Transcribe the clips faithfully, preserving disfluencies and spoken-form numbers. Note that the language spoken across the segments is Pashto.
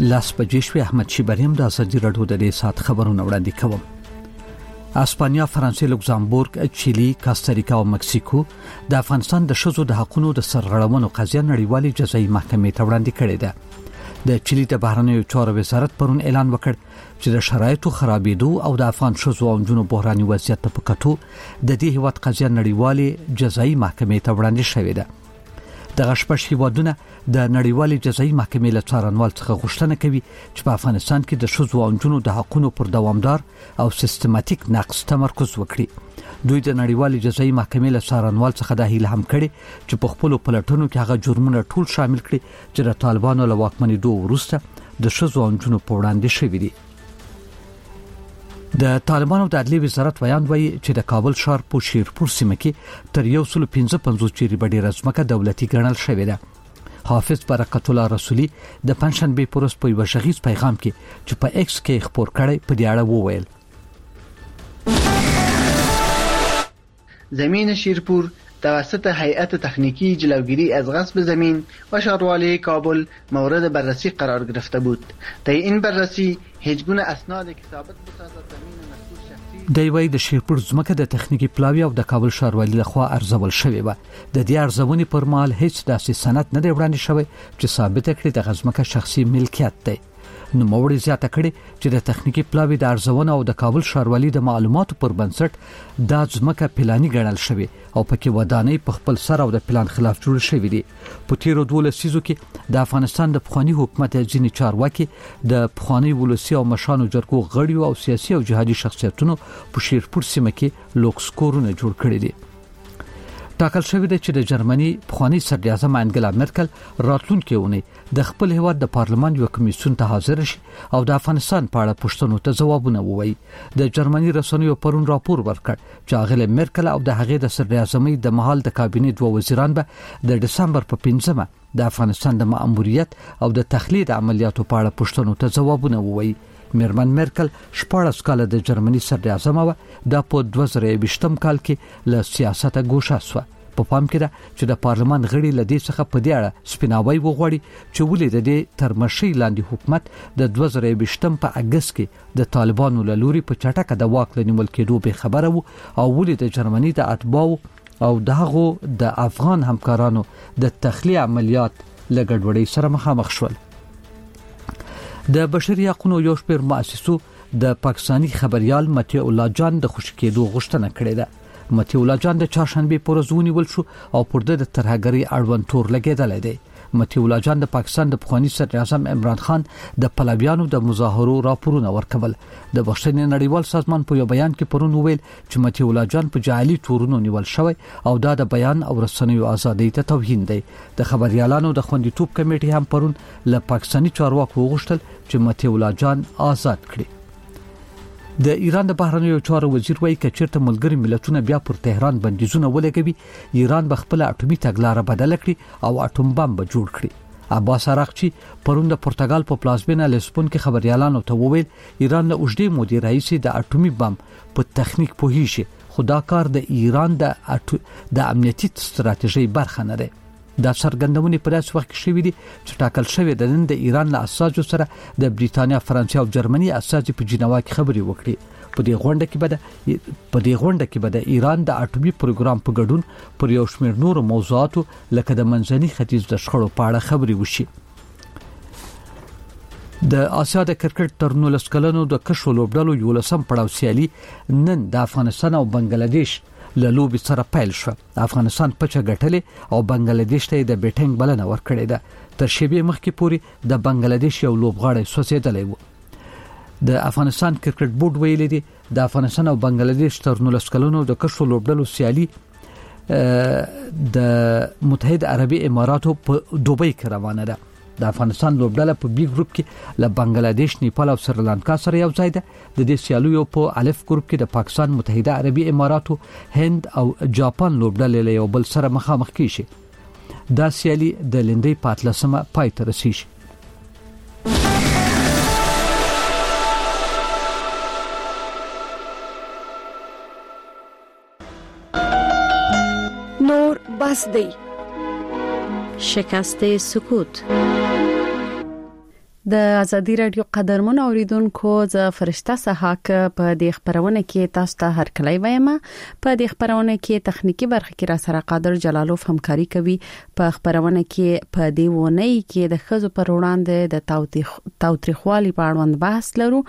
لاس بجې شوې. احمد شیبریم د ازادي راډیو د دې سات خبرونه وړاندې کوم. اسپانیا، فرانسې، لوکزامبورګ، چیلي، کاستاریکا او مکسیکو د افغانستان د ښځو د حقوقو د سرغړونو قضیه نړیوالې جزایي محکمې ته وړاندې کړې ده. د چیلي د بهرنیو چارو وزارت پرون اعلان وکړ چې د شرایطو خرابېدو او د افغان ښځو او نجونو بحراني وضعیت په کتو د دې هیواد قضیه نړیوالې جزایي محکمې ته وړاندې شوې ده. دغه شپږ هیوادونه د نړیوالې جزایي محکمې له څارنوال څخه غوښتنه کوي چې په افغانستان کې د ښځو او نجونو د حقوقو پر دوامدار او سیستماتیک نقض تمرکز وکړي. دوی د نړیوالې جزایي محکمې له څارنوال څخه د هیله هم کړي چې په خپل پلټونو کې هغه جرمونه ټول شامل کړي چې د طالبانو له واکمنېدو وروسته د ښځو او نجونو په وړاندې شوي دي. د طالبانو د عدلیې وزارت بیان وایي چې د کابل ښار په شیرپور سیمه کې تر یو سل پنځه پنځوس چیرې ډېره ځمکه دولتي ګڼل شوې ده. حافظ برکت الله رسولي د پنځشنبې پر ورځ په یو غږیز پیغام کې چې په ایکس کې خبر کړی په دې اړه وویل: زمین شیرپور توسط هیئت تکنیکی جلوگیری از غصب زمین و شهرداری کابل مورد بررسی قرار گرفته بود. طی این بررسی هیچ گونه اسنادی که ثابت بسازد زمین مذکور شخصی دی وای د شیرپور ځمکه د تخنیکی پلاوی او د کابل ښاروالۍ لخوا ارزول شوې و. د دې ارزونې پر مهال هیڅ داسې سند نه دی وړاندې شوی چې ثابت کړي د ځمکه شخصي ملکیت دی. نو موړي زیاته کړي چې د تخنیکی پلاوی د ارزونه او د کابل ښاروالۍ د معلوماتو پر بنسټ د ځمکه پلاني ګڼل شوی او پکې ودانۍ په خپل سر او د پلان خلاف جوړ شوی دي. په تیرو دوله سیزو کې د افغانستان د پخوانی حکومت ځینې چارواکي د پخوانی ولسی او مشانو جرګو غړیو او سیاسي او جهادي شخصیتونو په شیرپور سیمه کې لوکس کورونه جوړ کړي دي. ټاکل شوی دی چې د جرمني پخوانی صدر اعظم انګلا مرکل راتلونکي اونۍ د خپل هیواد د پارلمان یو کمیسیون ته حاضر شي او د افغانستان په اړه پوښتنو ته ځوابونه ووایي. د جرمني رسنیو پرون راپور ورکړ چې انګلا مرکل او د هغې د صدر اعظمۍ د محل د کابینې دوه وزیران به د دسمبر په پنځمه د افغانستان د مأموریت او د تخلید عملیاتو په اړه پوښتنو ته ځوابونه ووایي. میرمن مرکل شپږ کال د جرمني صدر اعظم و د په دوه زره بیشتم کال کې له سیاست ګوښه شو. په پام کې ده چې د پارلمان غړي لدې څخه په دې اړه سپیناوی وغوړي چې ولې د دې ترمشي لاندې حکومت د دوه زره بیشتم په اگست کې د طالبانو له لوري په چټکه د واک لنیول کېدو به خبره وو او ولې د جرمني د اتباعو او دغه د افغان همکارانو د تخلیه عملیات لګډوډۍ سره مخامخ شول. د بشري حقوقو یو شمېر مؤسسو د پاکستانی خبريال متیع الله جان د خوشی کېدو غوښتنه کړې ده. متیع الله جان د چهارشنبه پر ورځ ونیول شو او پر د ترهګری اړوند تور لګیدل دی. متیع الله جان د پاکستان د پخوانی صدر اعظم عمران خان د پلویانو د مظاهرو راپورونه ورکول. د بخښنې نړیوال سازمان په یو بیان کې پرون ویل چې متیع الله جان په جعلي تورونو نیول شوی او دا د بیان او رسنیو ازادۍ ته توهین دی. د خبريالانو د خوندیتوب کمیټې هم پرون له پاکستانی چارواکو وغوښتل چې متیع الله جان آزاد کړي. د ایران د بهرنیو چارو وزیر وایي چې چیرته ملګری ملتونه بیا پر تهران بندیزونه ولګوي ایران به خپل اټومي تګلارې بدل کړي او اټوم بم به جوړ کړي. عباس عراقچی پرون د پرتګال په پلازمینه لیسبون کې خبريالانو ته وویل ایران له اوږدې مودې راهیسې د اټومي بم په تخنیک پوهیږي خو دا کار د ایران د د امنیتي ستراتیژۍ برخه نه ده. دا څرګندونې په داسې وخت کې شوې دي چې ټاکل شوی د نن د ایران له اساسو سره د بریتانیا، فرانسې او جرمني اساسي په جنیوا کې خبرې وکړي. په دې غونډه کې به د په دې غونډه کې به د ایران د اټومي پروګرام په ګډون پر یو شمېر نور موضوعاتو لکه د منځني ختیځ د شخړو په اړه خبرې وشي. د آسیا د کرکټ تر نولس کلنو د کشو لوبډلو یو لسم پړاو سیالي نن د افغانستان او بنگلاديش له لوبي سره پیل شو. افغانستان پچه ګټلې او بنگلاديش ته د بیټینګ بلنه ورکړې ده. تر شیبې مخکې پوري د بنگلاديش یو لوبغاړی سوځېدلی و. د افغانستان کرکټ بورډ ویلي دی د افغانستان او بنگلاديش تر نولس کلونو د کشو لوبډلو سیالي د متحده عربي اماراتو په دوبۍ کې روانه ده. د افغانستان لوبډله په بي ګروپ کې له بنگلاديش، نیپال او سریلانکا سره یو ځای ده. د دې سیالیو په الف ګروپ کې د پاکستان، متحده عربي اماراتو، هند او جاپان لوبډلې له یو بل سره مخامخ کیږي. دا سیالي د لندې په اتلسمه پای ته رسیږي. نور بس دی. شکست سکوت. د ازادي رادیو قدرمن اوریدونکو ز فرشته سحاک په دې خبرونه کې تاسو ته هر کله وایم په دې خبرونه کې تخنیکی برخه کې را سره قادر جلالوف همکاري کوي په خبرونه کې په دې ونه کې د خزو پر وړاندې د تاوتریخوالي په اړوند بحث لرو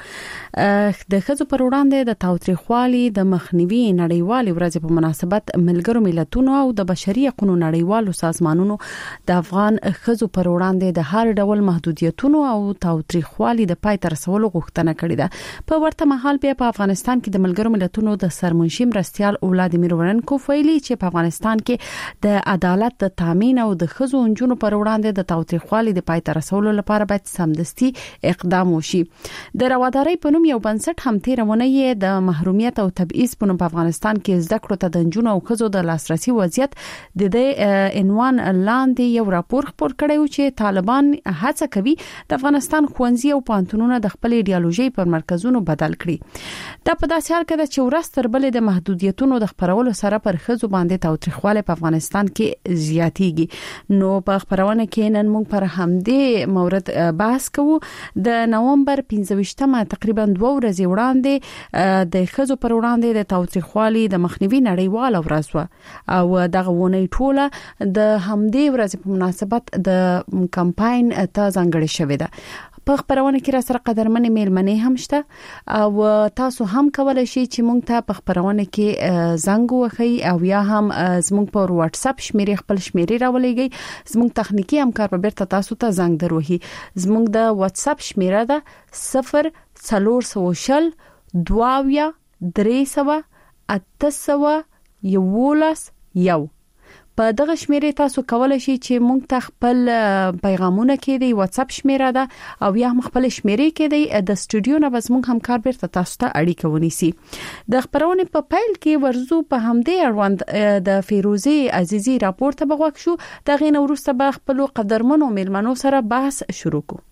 د خزو پر وړاندې د تاوتریخوالي د مخنیوي نړیوال ورځ په مناسبت ملګرو ملتونو او د بشري حقوقو نړیوالو سازمانونو د افغان خزو پر وړاندې د هر ډول محدودیتونو او تاوتریخوالي د پای تر رسولو غوښتنه کړې ده په ورته مهال بیا په افغانستان کې د ملګرو ملتونو د سرمنشي مرستيال ولادیمیر ورنکوف ویلي چې په افغانستان کې د عدالت د تامین او د خزو انجونو پر وړاندې د تاوتریخوالي د پای تر رسولو لپاره باید سمدستي اقدام وشي د روادارۍ په نوم یو بنسټ هم تیرونه یې د محرومیت او تبعیض په نوم په افغانستان کې زده کړو ته د انجونو او خزو د لاسرسي وضعیت د دې عنوان لاندې یو راپور خپور کړی و چې طالبان هڅه کوي د افغانستان خوانزي او پانتونونه د خپل ایډیالوژي پر مرکزونو بدل کړي دا په داسې حال کې د چورس تر بلې د محدودیتونو د خبرولو سره پر خزو باندې تاوتریخواله په افغانستان کې زیاتیږي نو په خبرونه کې نن موږ پر همدې مورد بحث کوو د نومبر پنځه تقریبا دوه ورځې وړاندې د خزو پر وړاندې د تاوتریخوالي د مخنیوي نړیوال ورځ او دغه ونه ټوله د همدې ورځې په مناسبت د کمپاین ته ځانګړې شوې ده په خبرونه کې را سره قدرمن میلمنې هم شته او تاسو هم کولای شئ چې مونږ ته په خبرونه کې زنګ وخی او یا هم زموږ په واتس اپ شمیرې خپل شمیرې راولېږئ زموږ تخنیکی همکار به بیرته تاسو ته زنګ دروهي زموږ د واتس اپ شمیره ده صفر څلور سوشل دواویا درې سوه اته سوه یولس یو په دغه شمیرې تاسو کولای شئ چې مونږ ته خپل پیغامونه کې دی واتس اپ شمیره ده او یا خپل شمیرې کې دی د سټوډیو نه بس مونږ همکار بیرته تاسو ته اړیکه ونیسي د خبرونه په پیل کې ورزو په همدې اړوند د فیروزي عزیزي راپور ته بغوښ شو د غین وروسته به خپل قدرمنو میلمنو سره بحث شروع کو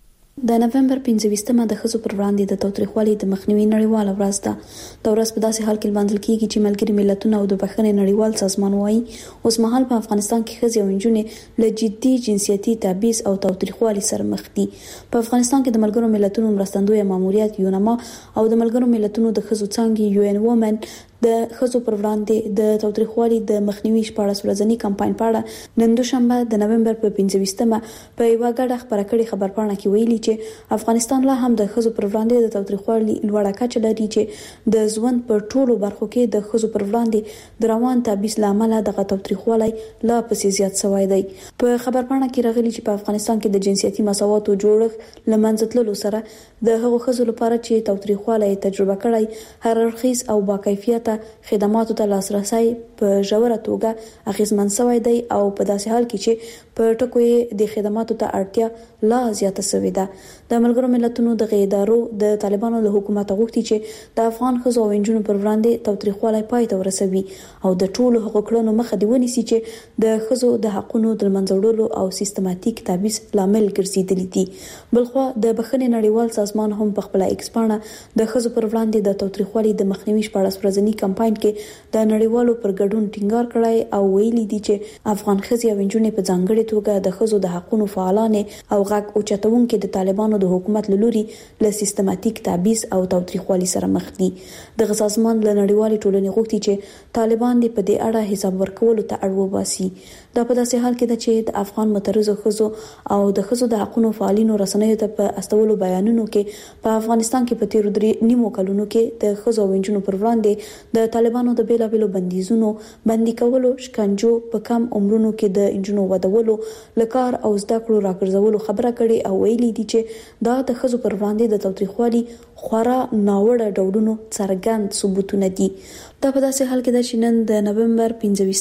د نومبر پنځه د خزو پر وړاندې د تاوتریخوالي د مخنیوي نړیواله ورځ ده د ورځ په داسې حال کې لمانځل کیږي چې ملګري ملتونه او د بخښنې نړیوال سازمان وايي اوس مهال په افغانستان کې خزي او نجونې له جدي جنسيتي تبعیض او تاوتریخوالي سره مخ دي په افغانستان کې د ملګرو ملتونو مرستندوی ماموریت یونما او د ملګرو ملتونو د خزو څانګې یو ان وومن د خزو پر وړاندې د تاوتریخوالي د مخنیوي شپږ ورځنی کمپاین په اړه نن دوشنبه د نومبر په پنځه په یو غاډه خبره کړې خبرپاڼه کې ویلي چې افغانستان لا هم د خزو پر وړاندې د تاوتریخوالي لوړه کچه لري چې د ژوند په ټولو برخو کې د خزو پر وړاندې د روان تبعیض لامل د تاوتریخوالي لا پسې زیات شوی دی په خبرپاڼه کې راغلي چې په افغانستان کې د جنسيتي مساواتو جوړښت لمنځتلو سره د هغو خزو لپاره چې تاوتریخوالي تجربه کړی هر اړخیز او باکیفیت خدماتو ته لاسرسي په ژوره توګه اغیزمن شوی دی او په داسې حال کې چې په ټکو یې د خدماتو ته اړتیا لا زیاته شوې ده د ملګرو ملتونو د غیدارو د طالبانو له حکومت غوښتي چې د افغان خزو او انجونو پر وړاندې تاوتریخوالي پای ته ورسوي او د ټولو حقوقو مخه دی ونیسي چې د خزو د حقونو د منځوړلو او سیستماتیک تبعیض لامل ګرځیدلی دي بلخو د بخښنې نړیوال سازمان هم په خپل ایکسپانه د خزو پر وړاندې د تاوتریخوالي د مخنیوي شپږ ورځنی کمپاین کې د نړیوالو پر ګډون ټینګار کړی او ویلي دي چې افغان خزي او انجونې په ځانګړي توګه د خزو د حقونو فعالانه او غږ اوچتونکو د طالبانو د حکومت لوري له سیستماتیک تبعیض او تاوتریخوالي سره مخ دي د سازمان له نړیوالې ټولنې غوښتي چې طالبان د په دې اړه حساب ورکولو ته اړ وباسي دا په داسې حال کې ده چې د افغان مترزو خزو او د خزو د حقونو فعالینو رسنیو ته په استولو بیانونو کې په افغانستان کې په تیر درې نیمو کلونو کې د خزو او انجونو پر وړاندې د طالبانو د بیلابېلو بندیزونو بندي کولو شکنجو په کم عمرونو کې د انجونو ودولو لکار او زده کړو راګرځولو خبره کړي او ویلي دي چې دا د خزو پر وړاندې د تاوتریخوالي خورا ناوړه ډولونو څرګند ثبوتونه دي دا په داسې حال کې ده چې نن د نومبر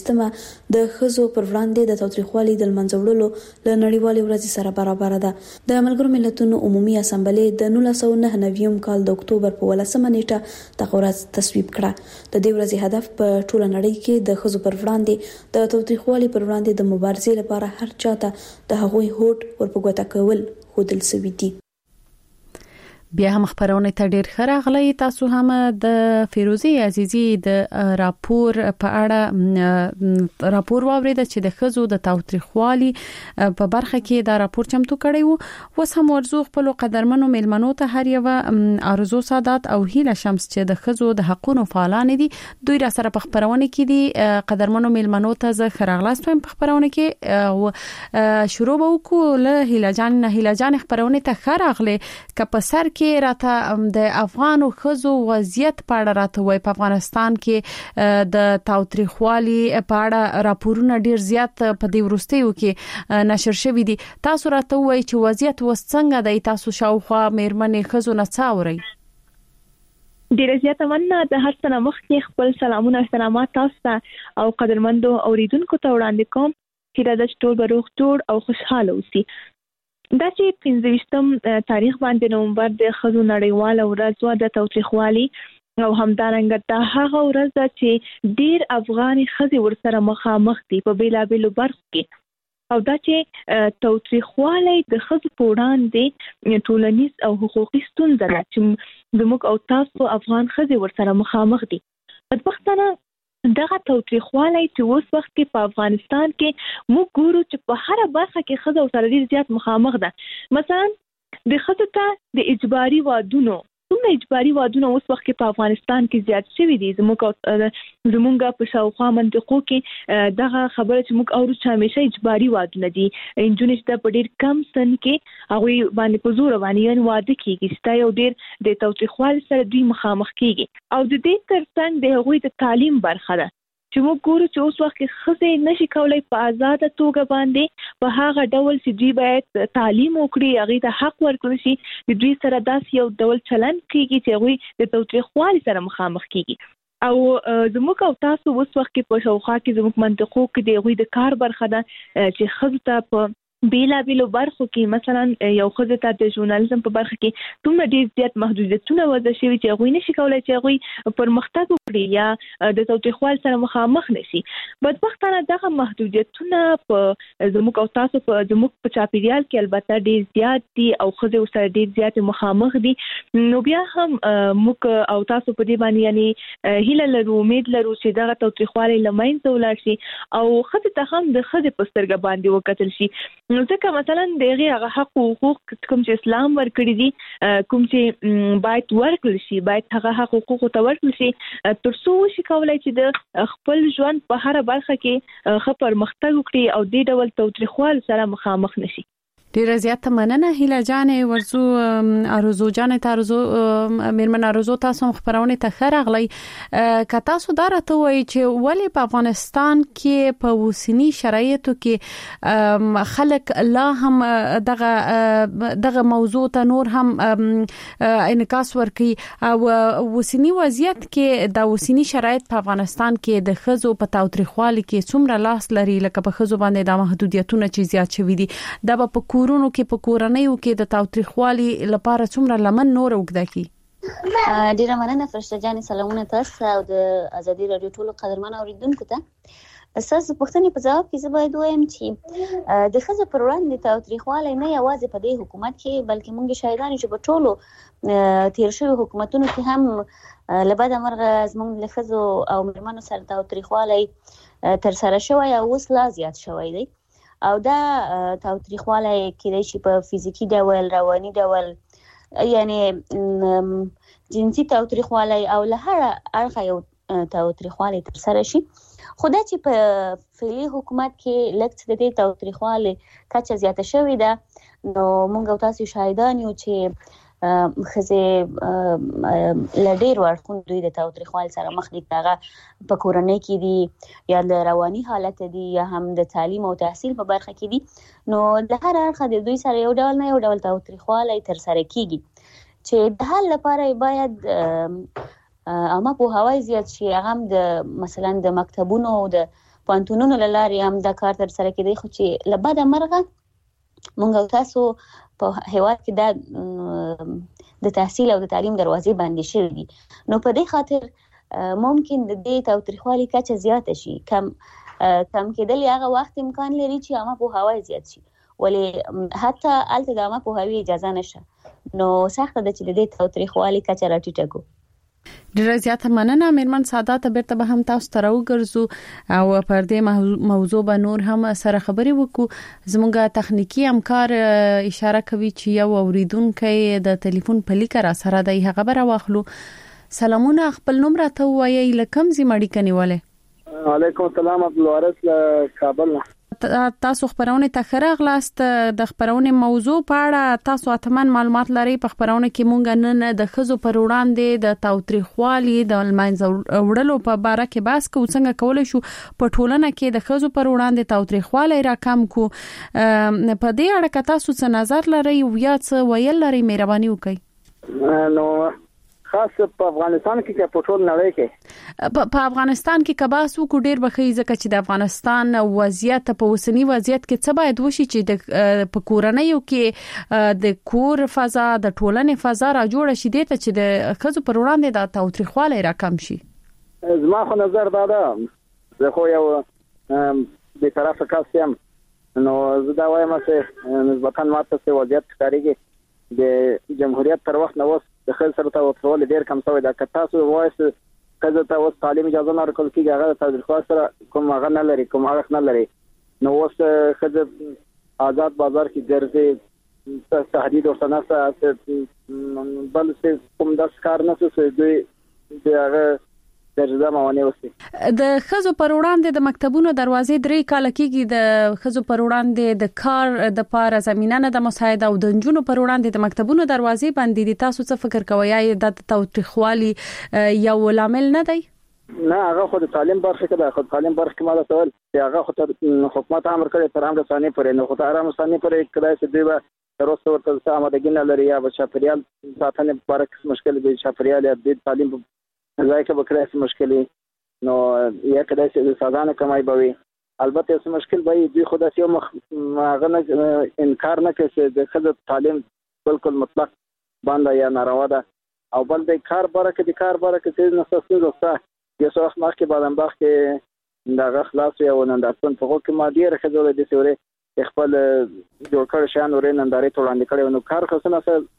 پنځه د خزو پر وړاندې د تاوتریخوالي د منځوړلو له نړیوالې ورځې سره برابر ده د ملګرو ملتونو عمومي اسامبلې د نولس سوه نهه نوي کال د اکتوبر په ولسمه نیټه د ورځ تصویب کړه د دې ورځې هدف په ټوله نړۍ کې د خزو پر وړاندې د تاوتریخوالي پر وړاندې د مبارزې لپاره هر چاته د هغوی هوډ ورپګوته کول خودل سوي دي بیا هم خبرونه ته ډیر خراغلی تاسو هم د فیروزی عزیزی د راپور په اړه راپور واورید چې د خزو د تاوتریخوالي په برخه کې دا راپور چمتو کړی وو. وس هم ورزو خپل قدرمنو میلمنو ته هر یو ارزو سادات او هیله شمس چې د خزو د حقونو فعالان دي دوی را سره په خبرونه کې دي. قدرمنو میلمنو ته زه خراغلاستم په خبرونه کې شروع وکړو له هیله جان نه هیله جان خبرونه ته خراغله ک په سر کې راته د افغانو خزو وضعیت په اړه راته وای. په افغانستان کې د تاوتریخوالي په اړه راپورونه ډیر زیات په دې ورستیو کې نشر شوي دي. تاسو راته وای چې وضعیت وسڅنګه دی؟ تاسو شاوخوا میرمنې خزو نه څاوري؟ ډیر زیات مننه. د هر څه مخکې خپل سلامونه او احترامات تاسو ته او قدرمنو اوریدونکو ته وړاندې کوم چې د ټول بروغ جوړ او خوشاله اوسئ. دا چې پنځه ویشتم تاریخ باندې نومبر د خزو نړیواله ورځ و د تاوتریخوالي او همدارنګه دا هغه ورځ ده چې ډیر افغاني خزي ورسره مخامخ دي په بیلابیلو برخو کې. او دا چې تاوتریخوالي د خزو په وړاندې ټولنیز او حقوقي ستونزه ده چې زموږ او تاسو افغان خزي ورسره مخامخ دي. بدبختانه دغه تاوتریخوالي چې اوس وخت کې په افغانستان کې موږ ګورو چې په هر برخه کې خزه او سره ډیر زیات مخامخ ده. مثلا د خزو ته د اجباري وادونو څومره اجباري وادونه اوس وخت کې په افغانستان کې زیات شوي دي. زموږ زموږ په شاوخوا منطقو کې دغه خبره چې موږ اورو چې همیشه اجباري وادونه دي. انجونې چې په ډیر کم سن کې هغه باندې په زور باندې یو واده کیږي چې یو ډیر د تاوتریخوالي سره دوی مخامخ کیږي. او د دې ترڅنګ د هغوی د تعلیم برخه ده چې موږ ګورو چې اوس وخت کې خزې نشي کولای په آزاد توګه باندې په هغه ډول چې دوی باید تعلیم وکړي هغه ته حق ورکړي شي د دوی سره داسې یو ډول چلند کیږي چې هغوی د تاوتریخوالي سره مخامخ کیږي. او زموږ او تاسو اوس وخت کې په شاوخوا کې زموږ منطقو کې د هغوی د کار برخه ده چې خزو ته په بیلا بیلو برخو کې مثلا یو خزه ته د ژورنالیزم په برخه کې څومره ډیر زیات محدودیتونه وضع شوي چې هغوی نشي کولای چې هغوی پرمختګ وکړي یا د تاوتریخوالي سره مخامخ نشي. بدبختانه دغه محدودیتونه په زموږ او تاسو په زموږ په چاپیریال کې البته ډیر زیات دي او خزه سره ډیر زیات مخامخ دي. نو بیا هم موږ او تاسو په دې باندې یعنی هیله لرو امید لرو چې دغه تاوتریخوالي له منځه ولاړ شي او خزه ته هم د خزه په سترګه باندې وکتل شي. نو ځکه مثلا دغه هغه حق او حقوق کوم چې اسلام ورکړي دي کوم چې باید ورکړل شي باید هغه حق او حقوق ته ورکړل شي تر څو شي کولای چې د خپل ژوند په هر برخه کې خپل پرمختګ وکړي او د ډول تاوتریخوالي سره مخامخ نشي. ډیره زیاته مننه هیله جان ورزو ارزو جان تاسو میرمن ارزو تاسو خبرونه ته خراغلی ک تاسو درته وای چې ولی په افغانستان کې په وسنی شرایطو کې خلک لا هم دغه دغه موضوع ته نور هم انعکاس ورکي او وسنی وضعیت کې د وسنی شرایط په افغانستان کې د خزو په تاوتریخوالي کې څومره لاس لري لکه په خزو باندې د محدودیتونو چې زیات شوي دي دا په کورونو کې په کورنیو کې د تاوتریخوالي لپاره څومره لمن نور وګدا کی. ډیره مننه فرشته جان سلامونه تاسو او د ازادي رادیو ټولو قدرمن اوریدونکو ته. اساس پوښتنې په جواب کې زه باید وایم چې د خزو پر وړاندې تاوتریخوالي نه یوازې په دې حکومت کې بلکې موږ شاهدان چې په ټولو تیر شوی حکومتونو کې هم لبد مرغه زموږ له خزو او مرمنو سره تاوتریخوالي تر سره شوی او اوس لا زیات شوی دی. او دا تاوتریخواله کېدای شي په فزیکی ډول رواني ډول یعنی جنسي تاوتریخواله او له هر اړخه یو تاوتریخواله تر سره شي. خو دا چې په فعلي حکومت کې لکه د دې تاوتریخواله کچه زیاته شوې ده نو موږ او تاسو شاهدان یو چې خزه لډیر ورکون دوی د تاوتریخوالي سره مخ دي هغه په کورنۍ کې دي یا د رواني حالت دي یا هم د تعلیم او تحصیل په برخه کې دي نو د هر اړخه د دوی سره یو ډول نه یو ډول تاوتریخوالي تر سره کیږي چې د حل لپاره باید اما په هواي زیات شي هغه د مثلا د مکتبونو او د پانتونونو لارې هم د کار تر سره کېدی خو چې لبد مرغه مونږ او تاسو په هیواد کې د د تحصیل او د تعلیم دروازې باندې شي دي نو په دې خاطر ممکن د دې تاوتریخوالي کچه زیاته شي کم کم کېدل هغه وخت امکان لري چې اما په هواي زیات شي ولی حتی الته د اما په هواي اجازه نشه نو سخت د چې د دې تاوتریخوالي کچه راټیټه کو. ډیره زیاته مننه میرمن سعادت. بیرته به هم تاسو ته راوګرځو او پر دې موضوع به نور هم سره خبرې وکړو. زموږه تخنیکی همکار اشاره کوي چې یو اوریدونکو د ټلیفون په لیک را سره د هغه خبره واخلو. سلامونه، خپل نوم راته وایي، لکم زی مړی کنيواله. وعلیکم السلام، عبدالوارث کابل. تاسو خبرونه تخره غلاست د خبرونه موضوع په اړه تاسو اتمن معلومات لري. په خبرونه کې مونږ نن د خزو پر وړاندې د تاوتریخوالي د المنځ وړلو په اړه کې بحث کوو. څنګه کولای شو په ټولنه کې د خزو پر وړاندې تاوتریخوالي راکم کو. په دې اړه که تاسو څه نظر لري او یا څه ویل لري، مهرباني وکړئ. نو خاص په افغانستان کې چې په ټول نړۍ کې په افغانستان کې کباس وکړو ډیر بخي ځکه چې د افغانستان وضعیت په وسنی وضعیت کې څه باید وشي چې د په کورنیو کې د کور فضا د ټولنې فضا را جوړ شي د ته چې د خزو پر وړاندې د تاوتریخوالي راکم شي. زما خو نظر دا ده، زه خو یو به طرفه کس یم، نو زه دا وایم چې نسبتاً ماته څه وضعیت ښکارېږي د جمهوریت تر وخت نو د خل سره تاوتریخوالي ډیر کم شوی دا. که تاسو وایي کله ته اوس تعلیم اجازه نه ورکول کیږي، هغه د تاوتریخوالي سره کوم هغه نه لري، کوم هغه نه لري. نو اوس خځه آزاد بازار کې ګرځي، تهدید ورته نه بل څه کوم د کار نه څه دوی دغه درځه مونږ وسی. د خزو پر وړاندې د مکتبونو دروازې درې کال کېږي. د خزو پر وړاندې د کار د پاره زمينه نه د مساعده او د جنونو پر وړاندې د مکتبونو دروازې باندې دي. تاسو څه فکر کوئ یا د تاوتریخوالي یو لامل نه دی؟ نه، هغه خو د تعلیم برخه کې ده. خو تعلیم برخه کې ماده سوال چې هغه خو حکومت امر کړی تر هم رساني پرې، نو خو تر هم رساني پرې کړای چې دوی به تر اوسه ورته آمادګي نه لري یا به چاپیریال ساتنه برعکس مشکل دی. چاپیریال یا د تعلیم ځای کې به کړای شي مشکل، نو یا کړای شي د سازانه کمای بوي. البته یو مشکل به دوی خود اسیو مخ هغه نه انکار نه کوي چې د خځو تعلیم بالکل مطلق باندې یا ناروا ده. او بل د کار برکه د کار برکه چې نساسي دوسته یو څو وخت مخکې بادم باغ کې دا خلاص یو نندارتون په کې ما ډیره خځو د سوري خپل جوړ کړ شان ورې نندارې توړاندې کړي، نو کار خصنه سره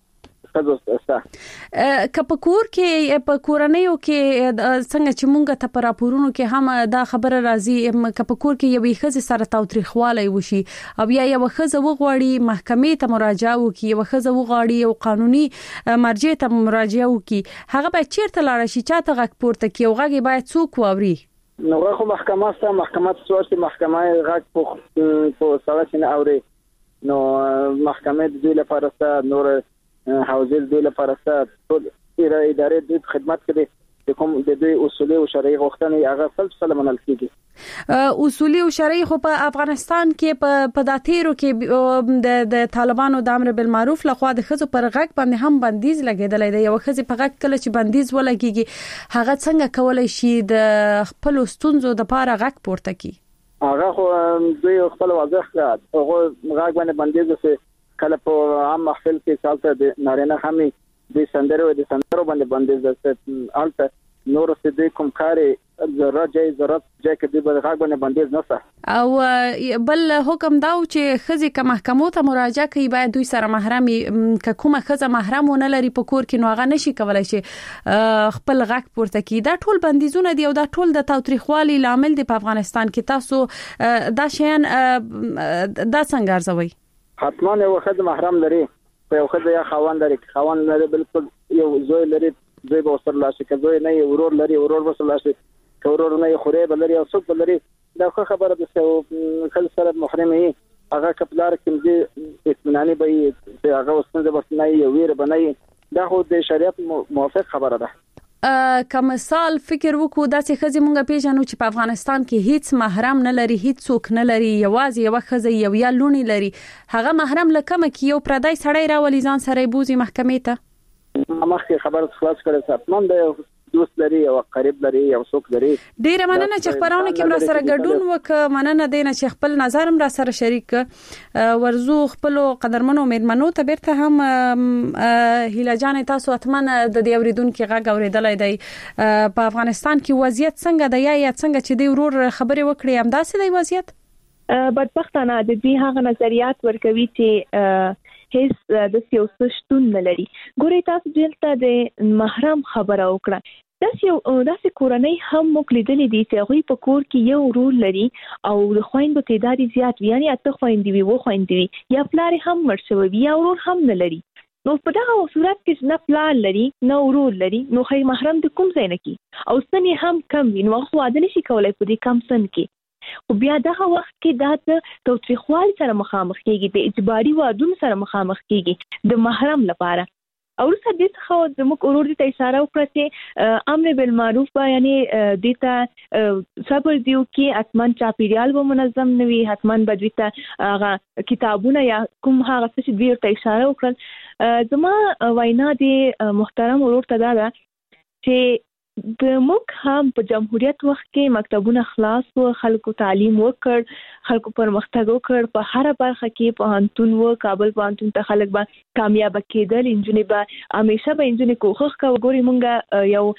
کپکور کې په کورنیو کې څنګه چې مونږ ته پر راپورونو کې هم دا خبره راځي کپکور کې یو خزه سره تاوتریخوالی وشي او یا یو خزه وغواړي محکمې ته مراجعه وکړي، یو خزه وغواړي یو قانوني مرجع ته مراجعه وکړي، هغه به چیرته لاړ شي؟ چاته غږ پورته کوي او غږ باید څوک واوري؟ نو غو محکمه سره محکمه څوارتي محکمه غږ په په سوال نه اوري، نو محکمه د دې لپاره سره نور حوزه د لپاره ستاسو ټول ادارې د خدمت کې کوم د دوی اصولي او شرعي غوښتنې هغه سلسله منل کیږي. اصولي او شرعي خو په افغانستان کې په داتیرو کې د طالبانو د امر بالمعروف لخوا د خزو پر غږ باندې هم بندیز لګیدل دی. یو خزي په غږ کله چې بندیز ولګيږي هغه څنګه کولای شي د خپل ستونزو د پاره غږ پورته کړي؟ هغه خو دوی خپل واضح کړه هغه غږ باندې بندیز وسه کله په عام محفل کې چالتہ د نارینه همي د سندرو د سندرو باندې بندیز ده البته نور څه د کوم کاری ضرورت جای ضرورت جای کې د غږ باندې بندیز نه څه. او بل حکم دا چې خزي که محکمو ته مراجعه کوي باید دوی سره محرمي که کومه خزه محرم نه لري په کور کې نو هغه نشي کولای شي خپل غږ پورته کړي. دا ټول بندیزونه دي او دا ټول د تاوتریخوالي لامل دي په افغانستان کې. تاسو دا شیان دا څنګه ارزوي؟ حتما یو خزه محرم لري، یو خزه یا خاوند لري، خاوند لري بالکل یو زوی لري، زوی به وسر لاشي، که زوی نه ورور لري ورور وسر لاشي، که ورور نه خوري به لري او څوک لري. دا خو خبره ده چې خل سره محرمي هغه کپلار کې دې اطمینانی به هغه وسنده بس نه یو ویره بنای. دا خو د شریعت موافق خبره ده. که مثال فکر وکړو داسې خزي مونږه پیژنو چې په افغانستان کې هیڅ محرم نه لري، هیڅ څوک نه لري، یوازې یو خزي یو یا لونی لري، هغه محرم لکه مکه یو پردای سړی راولي ځان سره بوزي محکمې ته. مخکې خبره خلاص کړه ساتمن د دوست لري او قریب لري او څوک لري. ډیره مننه چې خبرونه کې را سره ګډون وک. مننه دینه چې خپل نظر هم را سره شریک ورزو خپل قدرمنو میرمنو ته بیرته هم هیله جان تاسو اتمن د دې اوریدونکو غږ اوریدلای دی. په افغانستان کې وضعیت څنګه دی یا څنګه چې دی ورور خبرې وکړي هم داسې دی وضعیت؟ بدبختانه د دې هغه نظریات ورکوي چې هیڅ د سیاست شتون نه لري. ګوري تاسو دلته د محرم خبره وکړه، داسې یو داسې کورنۍ هم موږ لیدلې دي چې هغوی په کور کې یو ورور لري او د خویندو تعداد زیات وي، یعنې اته خویندې وي اووه خویندې وي، یا پلار یې هم مړ شوی وي یا ورور هم نه لري. نو په دغه صورت کې نه پلار لري نه ورور لري، نو خی محرم د کوم ځای نه کی او سن یې هم کم وي، نو هغه واده نشي کولی په دې کم سن کې. خو بیا دغه وخت کې دا د تاوتریخوالي سره مخامخ کېږي، د اجباري وادونو سره مخامخ کېږي د محرم لپاره. او وروسته دې څخه زموږ ورور دې ته اشاره وکړه چې امر بالمعروف به یعنې دې ته صبر دې وکړي، حتما چاپېریال به منظم نه وي، حتما به دوی ته هغه کتابونه یا کوم هغه څه چې دوی ورته اشاره وکړل. زما وینا دې محترم ورور ته دا ده چې د موږ هم په جمهوریت وخت کې مکتبونه خلاص و، خلکو تعلیم وکړ، خلکو پرمختګ وکړ، په هر برخه کې پوهنتون و، کابل پوهنتون ته خلک به کامیاب کېدل، انجونې به همیشه به انجونې کوښښ کوي. ګوري مونږ یو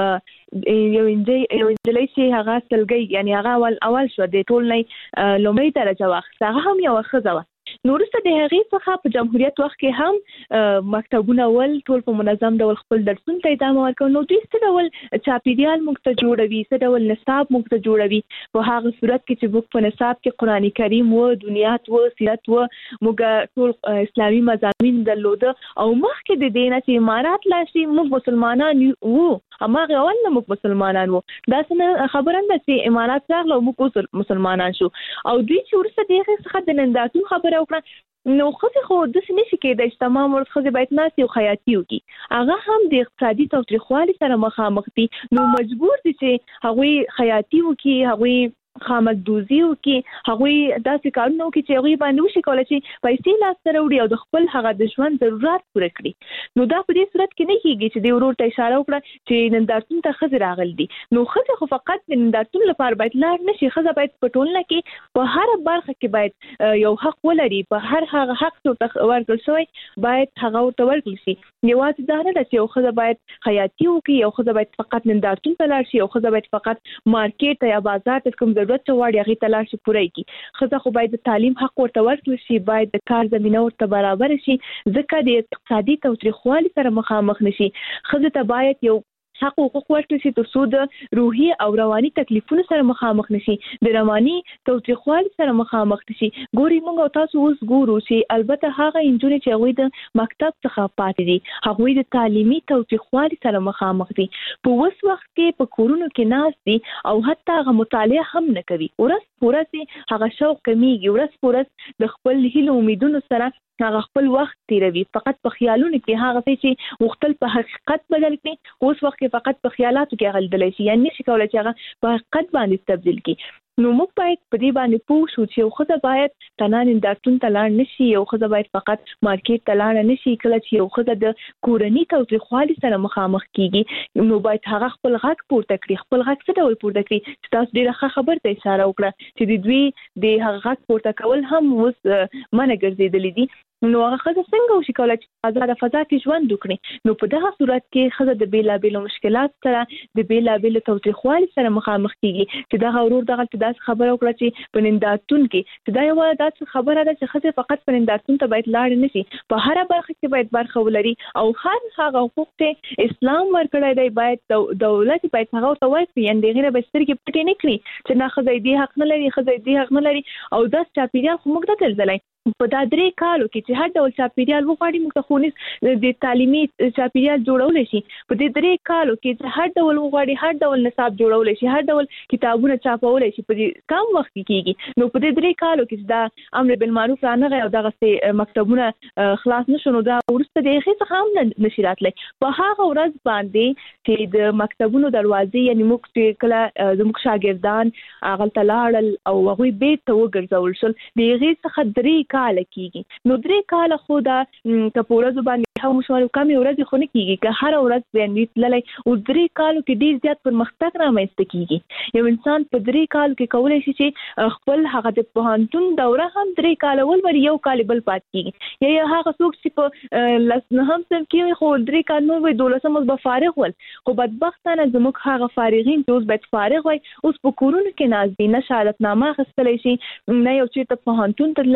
یو انجلۍ یو انجلۍ چې هغه سلګۍ یعنې هغه اول اول شوه د ټولنې لومړۍ درجه واخیسته، هغه هم یوه ښځه وه. نو وروسته د هغې څخه په جمهوریت وخت کې هم مکتبونه ول، ټول په منظم ډول خپل درسونو ته ادامه ورکوي. نو دوی څه ډول چاپېریال موږ ته جوړوي، څه ډول نصاب موږ ته جوړوي، په هغه صورت کې چې موږ په نصاب کې قرآن کریم و، دنیات و، سیرت و، موږ ټول اسلامي مضامین درلوده او مخکې د دې نه چې امارات لاشي موږ مسلمانان وو، هماغه اول نه موږ مسلمانان وو. داسې خبره نه چې امارات راغله او موږ مسلمانان شو. او دوی چې وروسته د هغې څخه د نندارتون خبره وکړه، نو ښځې خو داسې نشي کېدای چې تمام ورځ ښځې باید ناستې او خیاطي وکړي، هغه هم د اقتصادي تاوتریخوالي سره مخامخ دي. نو مجبور دي چې هغوی خیاطي وکړي، هغوی خامکدوزي وکړي، هغوی داسې کارونه وکړي چې هغوی باندې وشي کولی چې پیسې لاسته راوړي او د خپل هغه د ژوند ضرورت پوره کړي. نو دا په دې صورت کې نه کېږي چې دې ورور ته اشاره وکړه چې نندارتون ته ښځې راغلي دي. نو ښځې خو فقط د نندارتون لپاره باید لاړ نه شي، ښځه باید په ټولنه کې په هره برخه کې باید یو حق ولري، په هر هغه حق چې ورته ورکړل شوی باید هغه ورته ورکړل شي. یوازې دا نه ده چې یو ښځه باید خیاطي وکړي، یو ښځه باید فقط نندارتون ته لاړ شي، یو ښځه باید فقط مارکیټ ته یا بازار ته کوم ضرورت ته واړي هغې ته لاړ شي پوره کړي. ښځه خو باید د تعلیم حق ورته ورکړل شي، باید د کار زمینه ورته برابر شي، ځکه د اقتصادي تاوتریخوالي سره مخامخ نشي. ښځې ته باید یو حق حقوق ورکړل شي تر څو د روحي او رواني تکلیفونو سره مخامخ نشي، د رواني تاوتریخوالي سره مخامخ نشي. ګوري موږ او تاسو اوس ګورو چې البته هغه نجونې چې هغوی د مکتب څخه پاتې دي، هغوی د تعلیمي تاوتریخوالي سره مخامخ دي، په اوس وخت کې په کورونو کې ناست دي او حتی هغه مطالعه هم نه کوي. ورځ په ورځ هغه شوق کمیږي، ورځ په ورځ د خپل هیلو امیدونو سره هغه خپل وخت تیروي، فقط په خیالونو کې هغه څه چې غوښتل په حقیقت بدل کړي، اوس وخت کې فقط په خیالاتو کې هغه لیدلی شي، یعنې نشي کولی چې هغه په حقیقت باندې تبدیل کړي. نو موږ باید په دې باندې پوه شو چې یو ښځه باید تنها نندارتون ته لاړ نه شي، یو ښځه باید فقط مارکیټ ته لاړه نه شي. کله چې یو ښځه د کورني تاوتریخوالي سره مخامخ کېږي نو باید هغه خپل غږ پورته کړي. خپل غږ څه ډول پورته کړي چې تاسو ډېره ښه خبر ته اشاره وکړه چې د دوی د هغه غږ پورته کول هم اوس منع ګرځېدلي دي. نو هغه ښځه څنګه وشي کولی چې آزاده فضا کې ژوند وکړي؟ نو په دغه صورت کې ښځه د بېلابېلو مشکلات سره د بېلابېلو تاوتریخوالي سره مخامخ کېږي. چې دغه ورور دغلته داسې خبره وکړه چې په نندارتون کې چې دا یوه داسې خبره ده چې ښځې فقط په نندارتون ته باید لاړې نه شي، په هره برخه کې باید برخه ولري او هر هغه حقوق چې اسلام ورکړی دی باید دولت باید هغه ورته ورکړي، یعنې د هغې نه باید سترګې پټې نه کړي چې نه ښځه دې حق نه لري، ښځه دې حق نه لري. او داسې چاپېریال خو موږ نه درځلی په دا درې کالو کې چې هر ډول چاپېریال وغواړي موږ ته ښوونیز د تعلیمي چاپېریال جوړولی شي، په دې درې کالو کې چې هر ډول وغواړي هر ډول نصاب جوړولی شي، هر ډول کتابونه چاپولی شي، په دې کم وخت کې کېږي. نو په دې درې کالو کې چې دا امر بالمعروف رانغی او دغسې مکتبونه خلاص نه شو، نو دا وروسته د هغې څخه هم نشي راتلی. په هغه ورځ باندې چې د مکتبونو دروازې یعنې موږ چې کله زموږ شاګردان هغلته لاړل او هغوی بیرته وګرځول شول، د هغې څخه درې کاله کېږي. نو درې کاله خو دا که په ورځو باندې هم شمال کمې ورځې خو نه کېږي، که هره ورځ باندې تللی. اوس درې کالو کې ډېر زیات پرمختګ رامنځته کېږي. یو انسان په درې کالو کې کولی شي چې خپل هغه د پوهنتون دوره هم درې کاله ولولي، یو کال بل پاتې کېږي. یا هغه څوک چې په لس نهم صنف کې وي خو درې کال نور وي، دولسم اوس به فارغ ول. خو بدبختانه زموږ هغه فارغین چې اوس باید فارغ وای اوس په کورونو کې ناست دي، نه شهادتنامه اخیستلی شي، نه یو چېرته پوهنتون ته تللی شي، نه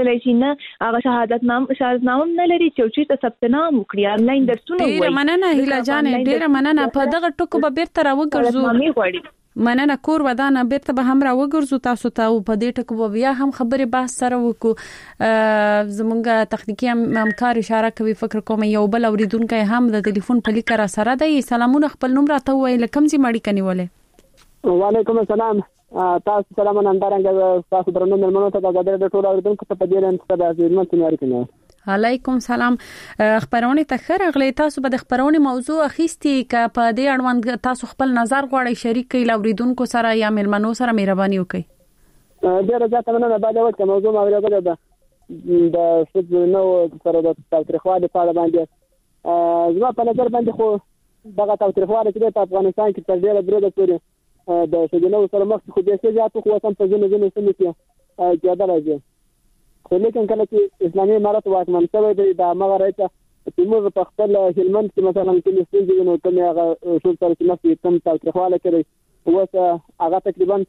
نه هغه شهادت نام شهادت نام نه لري چې چې ثبت نام وکړي انلاین درسونه وایي. ډیره مننه هیله جان، ډیره مننه. په دغه ټکو به بیرته راوګرځو. مننه کور ودانه بیرته به هم راوګرځو تاسو ته او په دې ټکو به بیا هم خبرې بحث سره وکړو. زمونږ تخنیکی همکار اشاره کوي فکر کوم یو بل اوریدونکو هم د ټلیفون په لیک را سره دی. سلامونه، خپل نوم راته وایي، لکم زی ماړی کني ولې؟ وعلیکم السلام. تاسو سلام نندارنګ تاسو درنو ملمنو ته د غدر د ټولو اوریدونکو ته په دې لنډه ته د خدمت مېری کنه. علیکم سلام. خبرونه ته خیر اغلی. تاسو به د خبرونه موضوع اخیستي ک په دې اړوند تاسو خپل نظر غواړئ شریک کړئ لاوریدونکو سره یا ملمنو سره مهرباني وکړئ. ډیره ځکه مننه. بعد وخت موضوع ماوریدل ده د شت نو سره د تاریخوالي په اړه باندې زما په نظر باندې خو دغه تاریخوالي چې په افغانستان کې تر ډیره درو د پورې د شګنو سره مخ خو د سیاست خو وطن په ځینې ځینې سیمو کې کېدل راځي. خو لیکن کله چې اسلامي امارت واکمن شوی دی د هغه راځي چې موږ په خپل هلمند کې مثلا کې ستونزې نو کوم هغه شول سره چې مخکې کم تاریخواله کړی اوس هغه تقریبا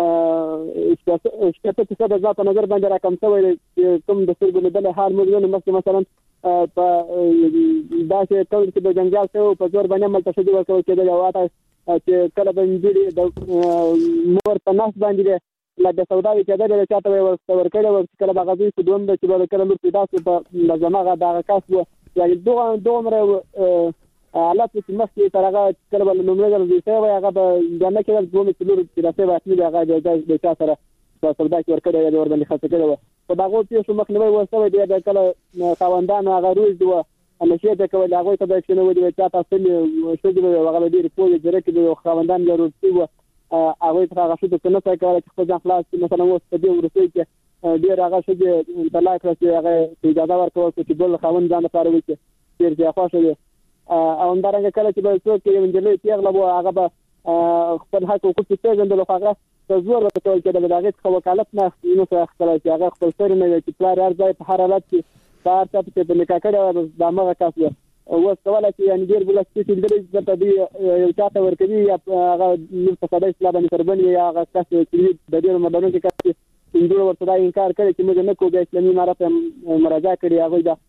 شپږ څه د ځا په نظر باندې راکم شوی دی کوم د سرګو لیدل حال موږ نو مخکې مثلا په داسې کول چې د جنجال څخه په زور باندې عمل تشدد ورکول کېدل او چې کله به انجلي د مور په ناس باندې لا د سوداوي کېدل چې چاته ورکړل ور کله بغاوی په دوم د چې ور کله لور پیدا شو په لازمه د کاس وو یعنی دوه دوه مر حالات چې مخکې ترغه کله بل نومره د څه وای هغه د جنه کې د دوه چې لور پیدا شوی واسمي هغه د چا سره په سودا کې ورکړل یا ور باندې خاصه کړو په داغو چې شو مخنیوي وسوي د کله خواندان هغه روز دوه نشي د کول هغه ته د شنو ودی چې تاسو څنګه شو د هغه ډیر پوهه جره کې د خواندان لرو چې هغه ته هغه څه د کنه څه کوي چې خپل ځان خلاص مثلا اوس په دې ورسې کې ډیر هغه څه د لاک راځي هغه اجازه ورکول چې بل خوند ځان لپاره وکړي ډیر ځای خوښه دي او اندرنګ کله چې به څوک یې منځلې پیغله وو هغه به خپل حق او حقوق ته ځندل هغه د زور په تول کې د دغه څخه وکالت نه نو څه خپل چې هغه خپل سره نه چې پلار ارزای په هر حالت کې کار ته په نکاح کړه د مغه کاسه او سواله چې ان ډیر بل څه چې د دې یو چاته ورکوي یا هغه نو په صدای اسلام باندې تربني یا هغه کس چې د دې مدارونو کې کس چې دوی ورته انکار کوي چې موږ نه کوو د اسلامي امارت مراجعه کړي هغه دا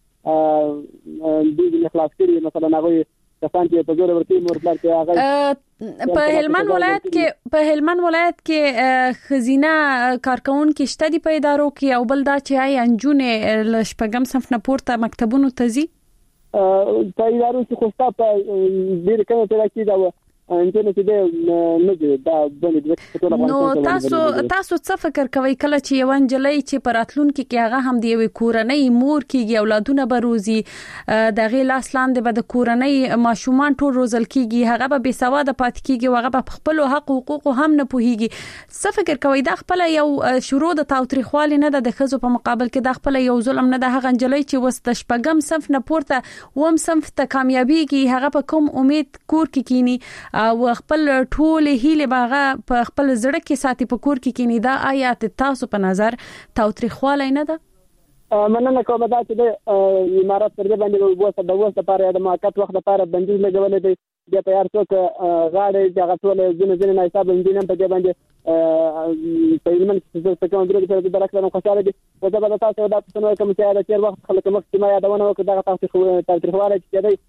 د اخلاص کړي مثلا هغه کسان چې په زور ورته مرتبط کې هغه په هلمند ولایت کې په هلمند ولایت کې خزینه کارکون کې شته دی په ادارو کې او بل دا چې آی انجونه شپږم صنف نه پورته مکتبونو ته ځي په ادارو کې خو تاسو ډیر کله ته راځي انټرنیټ دې نه دی دا بلې نو تاسو تاسو څه فکر کوئ کله چې یو انجلۍ چې پراتلونکو کې هغه هم دی یو کورنۍ مور کېږي اولادونه به روزي د غي لاس لاندې به د کورنۍ ماشومان ټول روزل کېږي هغه به بې سواده پات کېږي هغه به خپل حق او حقوق هم نه پوهیږي څه فکر کوئ دا خپل یو شروع د تاوتریخوالي نه د خزو په مقابل کې د خپل یو ظلم نه د هغه انجلۍ چې وسته شپږم صنف نه پورته وم صنف ته کامیابیږي هغه په کوم امید کور کې کینی او خپل ټول هیله باغه په خپل زړه کې ساتي په کور کې کینی دا آیات تاسو په نظر تاوتریخواله نه ده مننه کوم دا چې د امارات پر دې باندې وسه د وسه لپاره د ماکت وخت لپاره بندیز لګولې دي د تیار څوک غاړې د غټول ځینې ځینې نه حساب انجینم په دې باندې په علم کې څه کوم درې په درک نه خوشاله دي او دا به تاسو دا څنګه کوم چې دا تیر وخت خلک مخ کې ما یادونه وکړه دا تاسو تاوتریخواله چې دی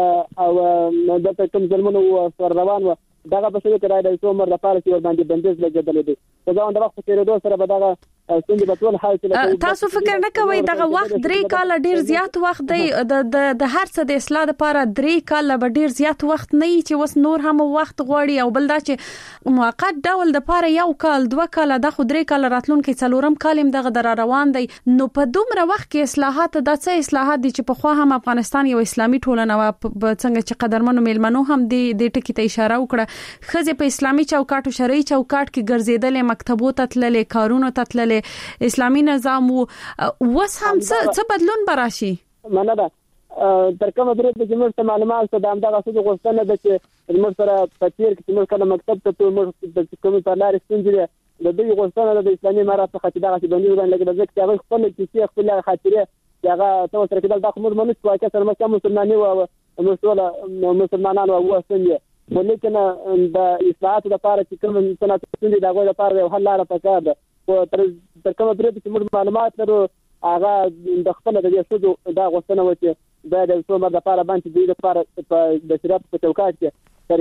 او د کوم ظلمونو ور روان و دغه په څیر کې راځي چې عمر لپاره چې ور باندې بندیز لګیدل دي دا د وخت کې ورو سره به دغه څنګه به ټول حال چې تاسو فکر نه کوئ دغه وخت درې کال ډیر زیات وخت دی د د هر څه د اصلاح لپاره درې کال به ډیر زیات وخت نه چې وس نور هم وخت غواړي او بل دا چې موقت ډول د لپاره یو کال دوه کال د خو درې کال راتلونکي څلورم کال هم دغه در روان دی نو په دومره وخت کې اصلاحات د څه اصلاحات دي چې په خو هم افغانستان یو اسلامي ټولنه و څنګه چې قدرمنو میلمنو هم د دې ټکی ته اشاره وکړه خزه په اسلامي چوکاټ او شرعي چوکاټ کې ګرځیدل مکتبو ته تللې کارونو ته تللې اسلامي نظام وس هم څه بدلون براشي منه ده تر کومه درې د جمهور معلومات ته د امدا غوښتنه غوښتنه ده چې موږ سره په تیر کې موږ کله مکتب ته موږ د کومې په لارې ستنجره د دې غوښتنه د اسلامي امارات څخه چې دا چې باندې باندې لګیدل چې هغه خپل کیسې خپل خاطره چې هغه تاسو سره کېدل د موږ منځ کې چې سره مسلمان مسلمانۍ او مسلمان مسلمانانو او وسنګ ولیکن د اصلاحات لپاره چې کوم انسانات څنګه دا غوړه لپاره یو حل لاره پکار ده او تر تر کومه درې چې موږ معلومات لرو هغه د خپل د دې څه دا غوښتنه و چې دا د څو مرده لپاره باندې دوی لپاره د شریعت په چوکاټ کې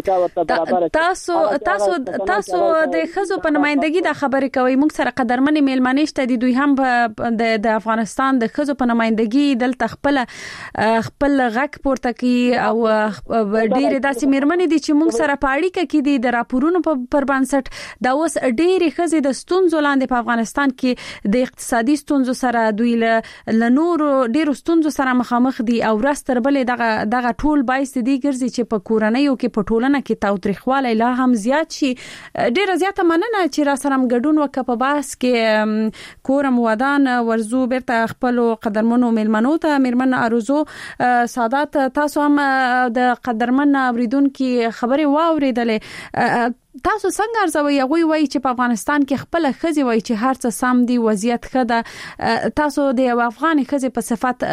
تاسو تاسو تاسو د خزو په نمائندګي د خبرې کوي موږ سره قدرمنې میلمانې شته دي دوی هم د افغانستان د خزو په نمائندګي دلته خپل خپل غږ پورته کوي او ډېر داسې میرمنې دي چې موږ سره په اړیکه کې دي د راپورونو پر بنسټ دا اوس ډېر خزې د ستونزو لاندې په افغانستان کې د اقتصادي ستونزو سره دوی له نور ډېر ستونزو سره مخامخ دي او راستر بلې دغه دغه ټول بایس دي ګرځي چې په کورنیو کې په ټولنه کې تاوتریخوالی لا هم زیات شي. ډیره زیاته مننه چې را سره ګډون وکړه په بحث کې. کورم ودان ورزو بیرته خپل قدرمنو میلمنو ته میرمن ارزو سادات تاسو هم د قدرمن اوریدونکو خبرې واوریدلې. تاسو څنګه ارزوي هغه وایي چې په افغانستان کې خپل خزي وایي چې هر څه سم دي وضعیت خده. تاسو د افغان خزي په صفت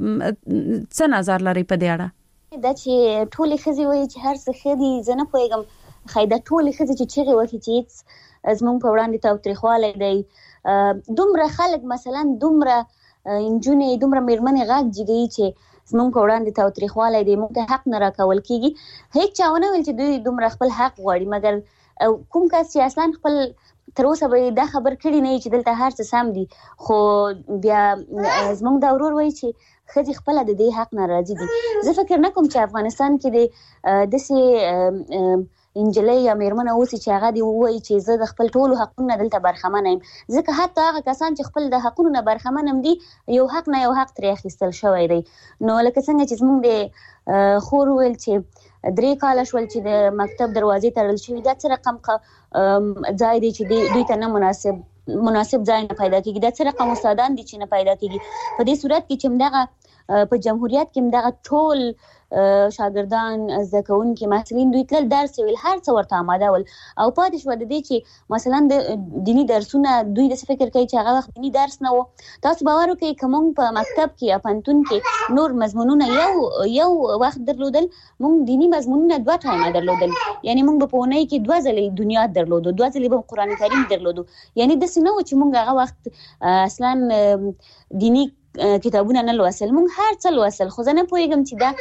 څه نظر لري په دې اړه؟ دا چې ټولې ښځې وایي چې هر څه ښه دي زه نه پوهېږم ښایي دا ټولې ښځې چې چغې وهي چې هېڅ زموږ په وړاندې تاوتریخوالی دی. دومره خلک مثلا دومره نجونې دومره میرمنې غږ جګوي چې زموږ په وړاندې تاوتریخوالی دی موږ ته حق نه راکول کېږي. هېڅ چا ونه ویل چې دوی دومره خپل حق غواړي مګر کوم کس چې اصلا خپل تر اوسه به دا خبر کړي نه چې دلته هر څه سم دي خو بیا زموږ دا ورور وایي چې خځې خپل د دې حق ناراضي دي. زه فکر نه کوم چې افغانستان کې د داسې انجلۍ یا میرمنه اوسي چې هغه دی وایي چې زه د خپل ټولو حقونو دلته برخمنه یم ځکه حتی هغه کسان چې خپل د حقونو نه برخمن هم دي یو حق نه یو حق ترې اخیستل شوی دی. نو لکه څنګه چې زموږ د خور ویل چې درې کاله شول چې د مکتب دروازې تړل شوي دا څه رقم ځای دی چې دوی ته نه مناسب مناسب ځای نه پیدا کیږي. دا څه رقم استادان دي چې نه پیدا کیږي. په دې صورت کې چې همدغه په جمهوریت کې همدغه ټول شاګردان زده کوونکي محصلین دوی تل درس ویل هر څه ورته آماده ول او پاتې شو د دې چې مثلا د دینی درسونه دوی د فکر کوي چې هغه وخت دینی درس نه و. تاسو باور وکړئ که موږ په مکتب کې یا پوهنتون کې نور مضمونونه یو یو وخت درلودل موږ دینی مضمونونه دوه ټایمه درلودل یعنی موږ په اونۍ کې دوه ځلې دنیا درلودو دوه ځلې به قرآن کریم درلودو یعنی د سينو چې موږ هغه وخت اصلا دینی کتابونه نه لوستل موږ هر څه لوستل خو زه نه پوهېږم چې دا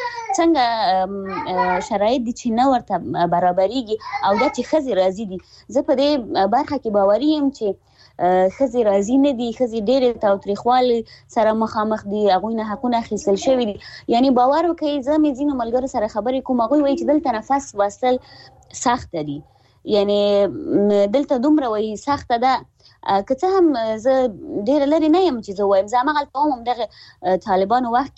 څنګه شرایط دي چې نه ورته برابرېږي او دا چې ښځې راضي دي. زه په دې برخه کې باوري یم چې ښځې راضي نه دي. ښځې ډېرې تاوتریخوالي سره مخامخ دي هغوی نه حقونه اخیستل شوي دي. یعنی باور وکړئ زه مې ځینو ملګرو سره خبرې کوم هغوی وایي چې دلته نفس واستل سخته دي یعنی دلته دومره وایي سخته ده که څه هم زه ډېره لرې نه یم چې زه وایم زه همغلته وم همدغه طالبانو وخت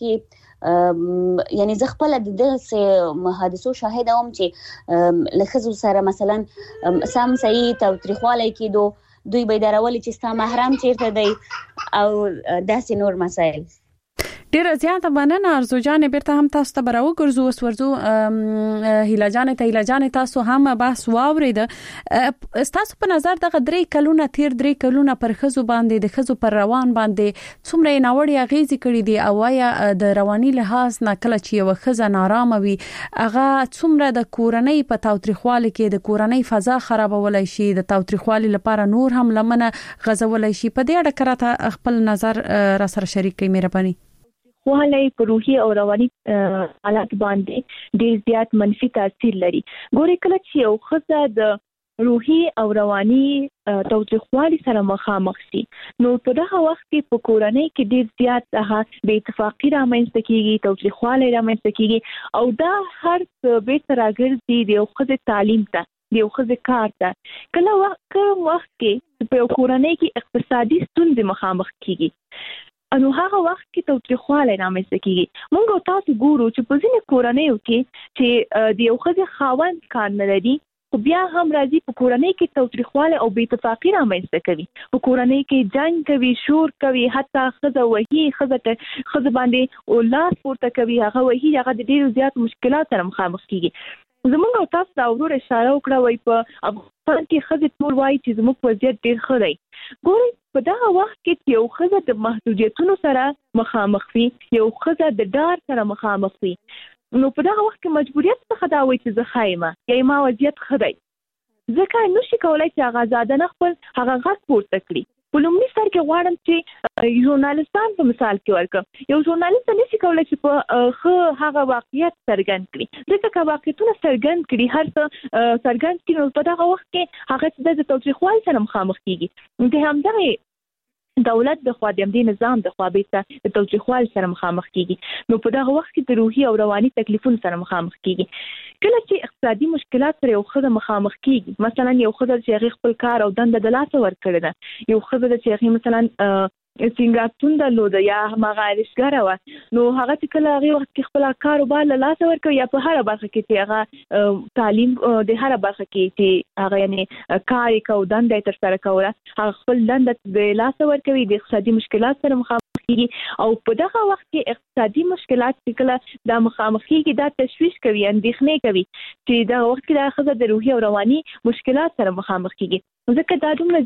کې یعنی زه خپله د دغسې حادثو شاهده وم چې له ښځو سره مثلا سم صحیح تاوتریخوالی کېدو دوی به یې درولي چې ستا محرم چیرته دی او داسې نور مسایل. ډیره زیاته مننه ارزو جان بیرته هم تاسو ته براو ګرځو وس ورزو هیله جان ته هیله جان تاسو هم بحث واورید. تاسو په نظر دغه درې کلونه تیر درې کلونه پر خزو باندې د خزو پر روان باندې څومره ناوړي اغیزې کړې دي او یا د رواني لحاظ نه کله چې یو خزه نارامه وي هغه څومره د کورنۍ په تاوتریخوالي کې د کورنۍ فضا خرابولای شي د تاوتریخوالي لپاره نور هم لمنه غزولای شي. په دې اړه کراته خپل نظر را سره شریک کړئ مهرباني. خواله په روحي او رواني حالات باندې ډېر زیات منفي تاثیر لري. ګورې کله چې یو ښځه د روحي او رواني تاوتریخوالي سره مخامخ شي نو په دغه وخت کې په کورنۍ کې ډېر زیات هغه بې اتفاقي رامنځته کېږي تاوتریخوالی رامنځته کېږي او دا هر څه بیرته راګرځي د یو ښځې تعلیم ته د یو ښځې کار ته. کله کوم وخت کې په یو کورنۍ کې اقتصادي ستونزې مخامخ کېږي نو هغه وخت کې تاوتریخوالی رامنځته کېږي. موږ تاسو ګورو چې په ځینې کورنیو کې چې د یو ښځې خاوند کار نه لري خو بیا هم راځي په کورنۍ کې تاوتریخوالی او بې اتفاقي رامنځته کوي. په کورنۍ کې جنګ کوي شور کوي حتی ښځه وهي ښځه ته ښځه باندې لاس پورته کوي هغه وهي هغه د ډېرو زیات مشکلات سره مخامخ کېږي. زموږ او تاسو ته ورور اشاره وکړه وایي په افغانستان کې ښځې ټول وایي چې زموږ وضعیت ډېر ښه دی. ګورئ په دغه وخت کې چې یو ښځه د محدودیتونو سره مخامخ وي یو ښځه د ډار سره مخامخ وي نو په دغه وخت کې مجبوریت څخه دا وایي چې زه ښه یم یا ما وضعیت ښه دی ځکه نشي کولی چې هغه ازاده نه خپل هغه غږ پورته کړي. په لومړي سر کې غواړم چې ژورنالیستان په مثال کې ورکړم. یو ژورنالیست نشي کولای چې په خو هغه واقعیت څرګند کړي. ځکه چې واقعیتونه څرګند کړي هر څه څرګند کړي نو په دغه وخت کې هغه د تاوتریخوالي سره مخامخ کیږي. د همدغه دولت د خوا د امنیتي نظام د خوا به د تاوتریخوالي سره مخامخ کیږي نو په دغه وخت کې د روحي او رواني تکلیفونو سره مخامخ کیږي. کله چې اقتصادي مشکلات سره یو خدای مخامخ کیږي، مثلا یو خدای چې خپل کار او دنده د لاسه ورکړي ده، یو خدای چې مثلا سنگاپتون درلوده یا هغه ارشګره و نو هغه چې کله هغه وخت کې خپل کاروبار له لاسه ورکوي یا په هر برخه کې چې هغه تعلیم د هر برخه کې چې هغه یعنی کار کو دنده تر سره کوله هغه خپل دنده د لاسه ورکوي د اقتصادي مشکلات سره مخامخ کیږي او په دغه وخت کې اقتصادي مشکلات چې کله د مخامخ کیږي دا تشویش کوي، اندېښنې کوي چې دا وخت کې د خزه د روحي او رواني مشکلات سره مخامخ کیږي. ځکه دا دومره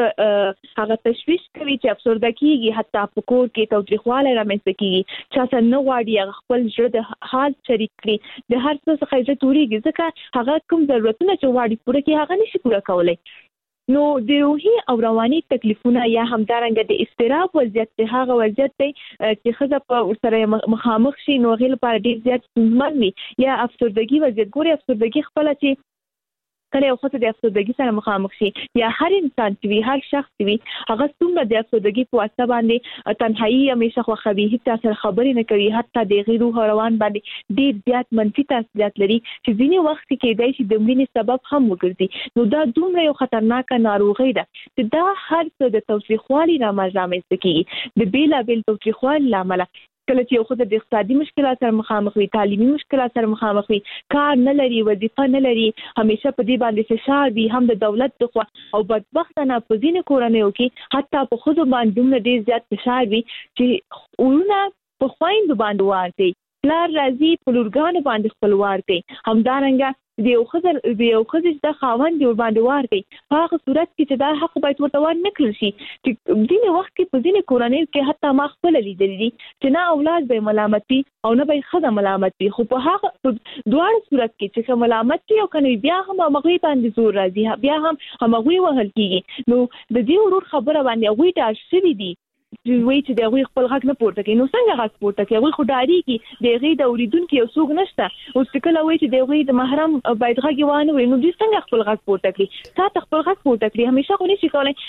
زیات هغه تشویش کوي چې افسرده کیږي، حتی په کور کې تاوتریخوالی رامنځته کیږي، چاته نه غواړي خپل زړه د حال شریک کړي، د هر څه څخه یې توريږي ځکه هغه کوم ضرورتونه چې غواړي پوره کړي هغه نشي پوره کولای. نو د روحي او رواني تکلیفونه یا همدارنګه د استراب وضعیت ته هغه وضعیت دی چې خزه په سره مخامخ شي نو غل پر ډیر زیات ستونزمن وي یا افسردګي وضعیت. ګوري افسردګي خپل چې کله یو خصه د افسردګي سره مخامخ شي یا هر انسان چې وي هر شخص وي هغه څومره د افسردګي په واسطه باندې تنهایی همیشه خوخوي، هیڅ سره خبرې نه کوي، حتی د غیرو روان باندې ډیر زیات منفي تاثیرات لري چې ځینې وخت کې دای شي د مړینې سبب هم وګرځي. نو دا دومره یو خطرناک ناروغي ده چې دا هر څه د تاوتریخوالي رامنځته کیږي، د بیلابیل تاوتریخوالي لامل. کله چې یو خو د اقتصادي مشکلات سره مخامخ وي، تعلیمي مشکلات سره مخامخ وي، کار نه لري، وظیفه نه لري، همیشه په دې باندې فشار وي هم د دولت د خوا او بدبختانه په ځینې کورنیو کې حتی په ښځو باندې دومره ډېر زیات فشار وي چې ورونه په خویندو باندې وار کوي، پلار راځي په لورګانو باندې خپل وار کوي، همدارنګه د یو خزر د یو خزر د خاوند ور باندې وار کوي. په هغه صورت کې چې دا حق باید ورته ور نه کړل شي چې ځینې وخت کې په ځینې کورنیو کې حتی ما خپل لیدلې دي چې نه اولاد به ملامت وي او نه به خزه ملامت وي، خو په هغه دواړو صورت کې چې ملامت وي او کنه بیا هم هغه باندې زور راځي، بیا هم هغه وهل کیږي. نو د دې ورور خبره باندې هغه ته شوي دي وی چې دغه خپل غږ نه پورته کوي. نو څنګه غږ پورته کوي؟ هغه خو ډاریږي دغه د اوریدونکو یو څوک نشته او چې کله وی چې دغه د محرم باید غږ وانه وي نو دې څنګه خپل غږ پورته کوي؟ تاسو خپل غږ پورته کوي همیشه خو نشي کولای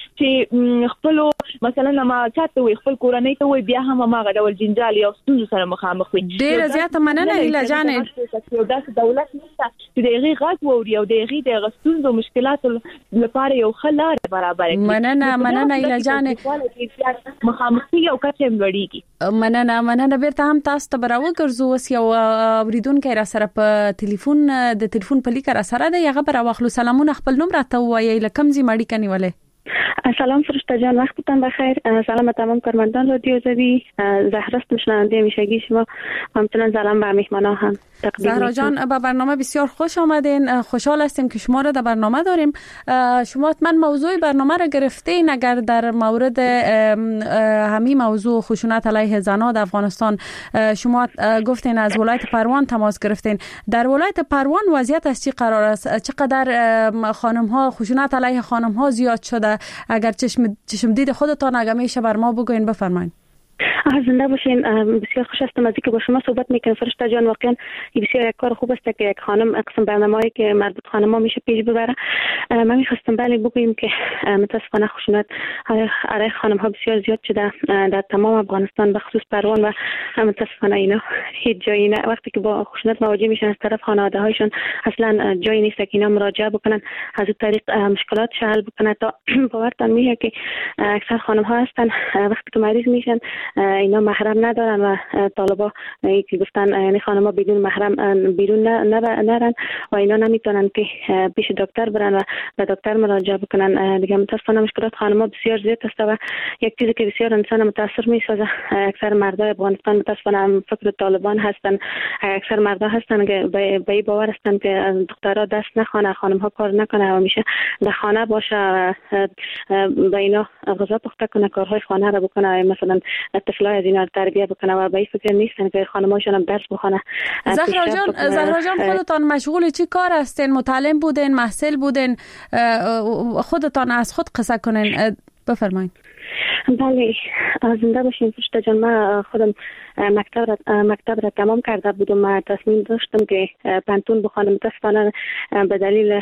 چې خپل مثلا ما چاته وي خپل کورنۍ ته وي بیا هم ما غډول جنجال یا ستونزو سره مخامخ وي. ډیر زیات مننه ایله جانې یو داسې دولت نشته چې دغه غږ ووري او دغه د ستونزو مشکلات لپاره یو خلار برابر کړي. مننه مننه ایله جانې مخامخي او کچې مړیږي. مننه مننه بیرته هم تاسو ته براوګرځو. اوس یو اوریدونکو را سره په ټلیفون د ټلیفون په لیک را سره ده، هغه براوخلو. سلامونه، خپل نوم راته وایي، لکم زی ماړی کني ولې؟ سلام فرشته جان، وقتتان بخیر. سلام تمام کارمندان رادیو زوی، زهرا است شنونده همیشگی شما، همچنین سلام به مهمانان هم تقدیم زهرا جان به برنامه بسیار خوش آمدین. خوشحال هستیم که شما را در برنامه داریم. شما حتما موضوع برنامه را گرفتین. اگر در مورد همین موضوع خشونت علیه زنان در افغانستان شما گفتین از ولایت پروان تماس گرفتین، در ولایت پروان وضعیت از چی قرار است؟ چقدر خانم ها خشونت علیه خانم ها زیاد شده؟ اگر چشم چشم دید خودتان اگه میشه بر ما بگوین، بفرمایید. زنده باشین. بسیار خوش هستم از اینکه با شما صحبت میکنم فرشته جان. واقعا بسیار یک کار خوب است که یک خانم قسم برنامه‌ای که مربوط خانم‌ها میشه پیش ببره. من می‌خواستم بله بگویم که متاسفانه خشونت علیه خانم‌ها بسیار زیاد شده در تمام افغانستان، به خصوص پروان، و متاسفانه اینا هیچ جایی نه. وقتی که با خشونت مواجه میشن از طرف خانواده‌هایشون اصلا جایی نیست که اینا مراجعه بکنن، از اون طریق مشکلاتش حل بکنن. تا باورتان میشه که اکثر خانم‌ها هستن وقتی که مریض میشن اینا محرم ندارن و طالبا که گفتن یعنی خانم‌ها بدون محرم بیرون نرن و اینا نمیتونن که پیش دکتر برن و به دکتر مراجعه بکنن. دیگه متاسفانه مشکلات خانم‌ها بسیار زیاد است و یک چیزی که بسیار انسان متاثر میسازه، اکثر مردای افغانستان متاسفانه فکر طالبان هستن. اکثر مردا هستن که به این باور هستن که دخترها دست نخوانه، خانم‌ها کار نکنه و میشه در خانه باشه، به اینا غذا پخته کنه، کارهای خانه را بکنه، مثلا طفلای از اینا تربیت بکنه و به این فکر نیستن که خانم‌هاشون هم درس بخونه. زهرا جان، زهرا جان خودتان مشغول چی کار هستین؟ متعلم بودین، محصل بودین؟ خودتان از خود قصه کنین. بفرمایید. بله، زنده باشین فرشته جان. من خودم مکتب را مکتب را تمام کرده بودم. من تصمیم داشتم که پانتون بخوانم، متاسفانه به دلیل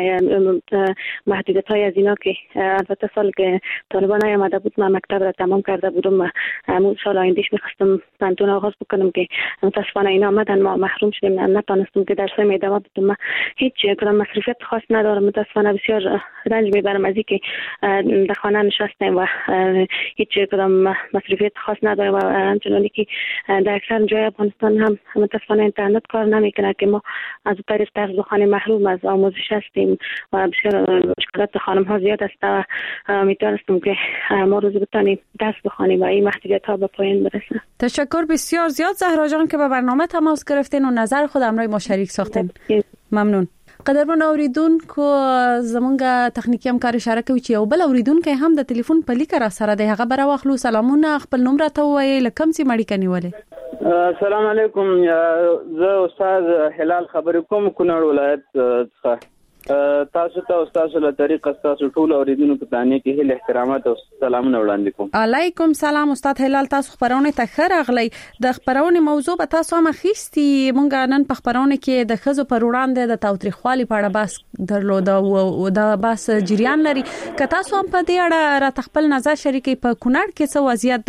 محدودیت های از اینا که البته سال که طالبان آمده بود من مکتب را تمام کرده بودم. همون سال آیندهش میخواستم پانتون آغاز بکنم که متاسفانه اینا آمدن، ما محروم شدیم، نتونستم که درسای ادامه بدم. من هیچ کدام مصرفیت خاص ندارم. متاسفانه بسیار رنج میبرم از اینکه در خانه نشستم و هیچ کدام مصرفیت خاص ندارم و همچنانی که در اکثر جای افغانستان هم متاسفانه اینترنت کار نمیکنه که ما از طریق درس بخوانی محروم از آموزش هستیم و بسیار مشکلات خانم ها زیاد است و امیدوارم که ما روزی بتونیم درس بخوانیم و این محدودیت ها به پایان برسه. تشکر بسیار زیاد زهرا جان که به برنامه تماس گرفتین و نظر خود همراه ما شریک ساختین. ممنون. قدرمن اوریدونکو زمونږ تخنیکی همکار اشاره کوي چې یو بل اوریدونکو هم د ټلیفون په لیک را سره دی. هغه بر واخلو. سلامونه، خپل نوم راته وایي، لکم سي مړی کني ولې. السلام علیکم، زه استاد هلال خبرې کوم، کونړ ولایت څخه. تاسو ته استاد له طریقه تاسو ټول اوریدونکو ته نه کې هله احترامات او سلامونه وړاندې کوم. علیکم سلام استاد هلال، تاسو خبرونه ته خیر اغلی. د خبرونه موضوع به تاسو هم خېستی. مونږ نن په خبرونه کې د خزو پر وړاندې د تاوتریخوالي په اړه بحث درلود او د بحث جریان لري. که تاسو هم په دې اړه را خپل نظر شریکي، په کونړ کې څه وضعیت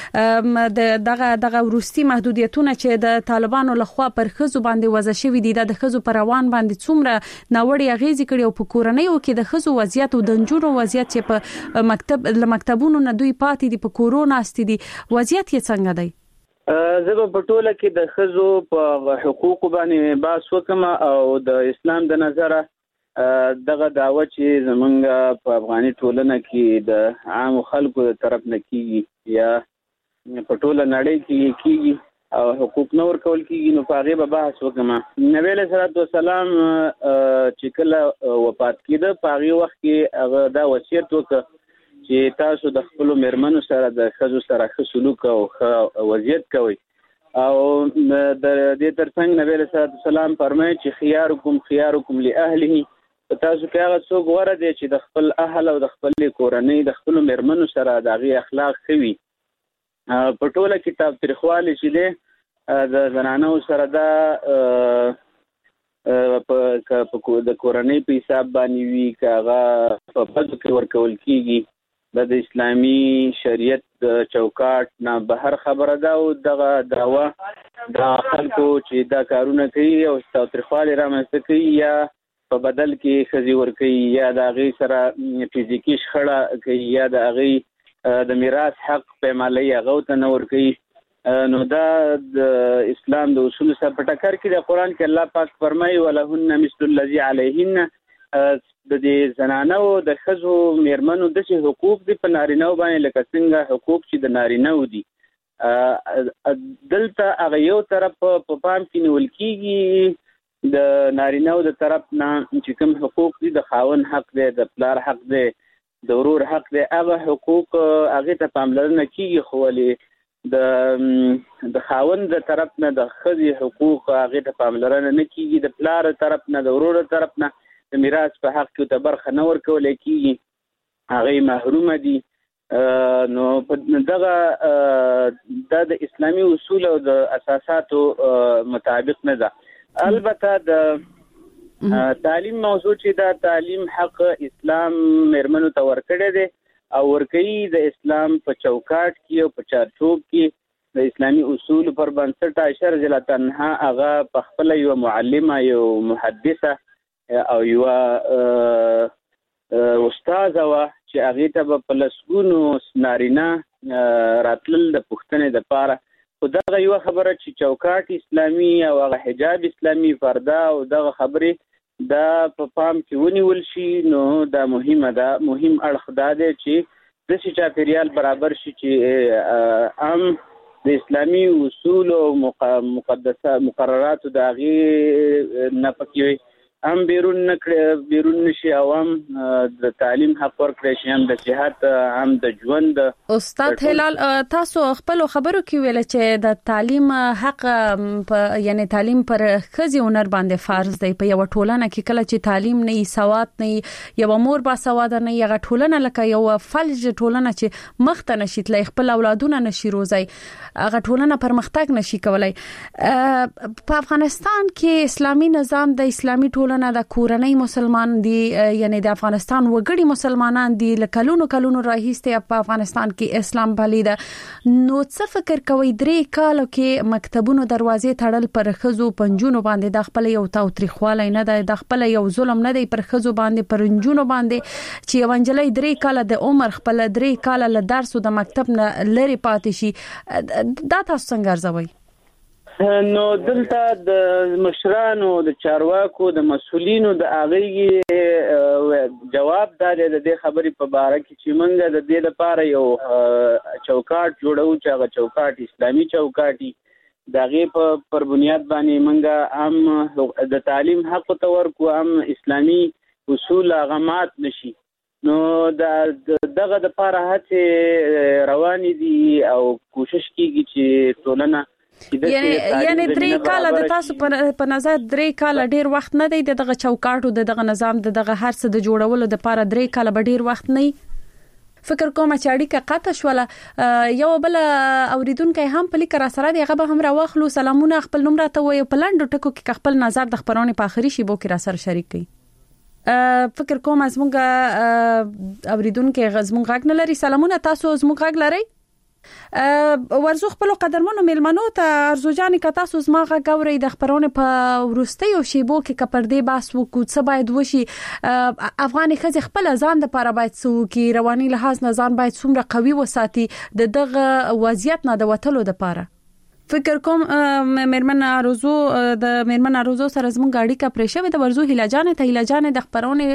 دی؟ دغه دغه ورستي محدودیتونه چې د طالبانو لخوا پر خزو باندې وضع شوی دي، د خزو پر روان باندې څومره ناوړي اغیز کړي او په کورنۍ او کې د خزو وضعیت او د نجونو وضعیت چې په مکتب له مکتبونو نه دوی پاتې دي، په کورونا است دي، وضعیت یې څنګه دی؟ زه په ټوله کې د خزو په حقوق باندې بحث وکم او د اسلام د نظره دغه دعوه چې زمونږ په افغاني ټولنه کې د عام خلکو د طرف نه کیږي یا په ټوله نړۍ کې کیږي او حقوق نور کول کیږي، نو په هغه به بحث وکم. نبی علیہ الصلوۃ والسلام چې کله وفات کېده په هغه وخت کې هغه دا وصیت وکړ چې تاسو د خپل میرمنو سره د خزو سره ښه سلوک او ښه وضعیت کوئ. او د دې ترڅنګ نبی علیہ الصلوۃ والسلام فرمایي چې خيارکم خيارکم لاهله، تاسو کې هغه څوک غوره دی چې د خپل اهل او د خپل کورنۍ د خپل میرمنو سره د هغه اخلاق کوي. په ټوله کې تاوتریخوالی چې دی د زنانو سره دا په د کورنۍ په حساب باندې وي، که هغه په پزو کې ورکول کېږي، د اسلامي شریعت د چوکاټ نه بهر خبره ده او دغه دعوه د خلکو چې دا کارونه کوي او تاوتریخوالی رامنځته کوي یا په بدل کې ښځې ورکوي یا د هغې سره فزیکي شخړه کوي یا د هغې د میراث حق پیمالي هغه ته نه ورکوي، نو دا د اسلام د اصول سره په ټکر کې د قرآن کې الله پاک فرمایي ولهن مثل الذي عليهن، د دې زنانو د ښځو میرمنو داسې حقوق دي په نارینهو باندې لکه څنګه حقوق چې د نارینهو دي. دلته هغه یو طرف په پام کې نیول کېږي د نارینهو د طرف نه چې کوم حقوق دي، د خاوند حق دی، د پلار حق دی، د ورور حق دی، هغه حقوق هغه ته پاملرنه کیږي، خو ولې د د خاوند د طرف نه د ښځې حقوق هغه ته پاملرنه نه کیږي، د پلار طرف نه د ورور طرف نه د میراث په حق کې ته برخه نه ورکول کیږي، هغه محرومه دي. نو دغه د اسلامي اصول او د اساساتو مطابق نه ده. البته د تعلیم موضوع چې دا تعلیم حق اسلام میرمنو ته ورکړی دی او ورکوي د اسلام په چوکاټ کې او په چارچوب کې د اسلامي اصول پر بنسټ. عائشہ رضی الله عنها هغه په خپل یو معلمه یو محدثه او یو استاد وا چې هغه ته په لسګونو نارینه راتلل د پښتنې د پاره، خو دغه یو خبره چې چوکاټ اسلامي او هغه حجاب اسلامي فردا او دغه خبرې دا په پام کې ونیول شي، نو دا مهمه ده. مهم اړخ دا دی چې داسې چاپیریال برابر شي چې عام د اسلامي اصول او مقدسه مقرراتو د هغې نه پکې هم بیرون نکړي بیرون نشي او هم د تعلیم حق ورکړي شي، هم د صحت، هم د ژوند. استاد هلال تاسو خپل خبرو کې ویل چې د تعلیم حق یعنی تعلیم پر خزي هنر باندې فرض دی. په یو ټولنه کې کله چې تعلیم نه سواد نه یو مور با سواد نه یو ټولنه لکه یو فلج ټولنه چې مخته نشي تل خپل اولادونه نشي روزي، هغه ټولنه پرمختګ نشي کولای. په افغانستان کې اسلامي نظام د اسلامي ټولنه د کورنۍ مسلمان دي، یعنی د افغانستان وګړي مسلمانان دي، لکلونو کلونو راهیسته په افغانستان کې اسلام پلیده. نو څه فکر کوي درې کال کې مکتبونو دروازې تړل پر خزو پنجونو باندې د خپل یو تاوتریخواله نه ده، د خپل یو ظلم نه دی پر خزو باندې پرنجونو باندې چې ونجلې درې کال د عمر خپل درې کال له درس او د مکتب نه لری پاتې شي، دا تاسو څنګه ارزوي؟ نو دلته د مشرانو، د چارواکو، د مسولینو د اغیږي جواب دار د دې خبرې په باره کې چې موږ د دې لپاره یو چوکاټ جوړو چې هغه چوکاټ اسلامي چوکاټي دغه په پر بنیاد باندې موږ هم د تعلیم حق ته ورکو، هم اسلامي اصول غمات نشي. نو دغه د لپاره هڅه روانې دي او کوشش کیږي چې ټولنه یعنی یعنی درې کال د تاسو په نظر درې کال ډیر وخت نه دی دغه چوکاټ او دغه نظام دغه هر څه د جوړولو د لپاره درې کال به ډیر وخت نه. فکر کوم چې اړیکه قطع شوله. یو بل اوریدونکو هم په لیک را سره دی، هغه به هم راوخلو. سلامونه، خپل نوم راته وایو، په لاندو ټکو کې خپل نظر د خبرونه په اخري شیبو کې را سره شریک کړئ. فکر کوم از مونږه اوریدونکو غزمون غږ نه لري. سلامونه، تاسو زموږ غږ لرئ؟ ورزو خپل قدرمنو ملمنو ته ارزوجانې که تاسو زما غږ اورئ د خبرونه په وروستیو شیبو کې که پر دې بحث وکړو څه باید وشي. افغاني ښځې خپل ځان دپاره باید څه وکړي، رواني لحاظ نه ځان باید څومره قوي وساتي د دغه وضعیت نه د وتلو دپاره. فکر کوم مېرمن اروزو د مېرمن اروزو سره زموږ اړیکه پرې شوې د ورزو هیلاجان ته هیلاجان د خبرونه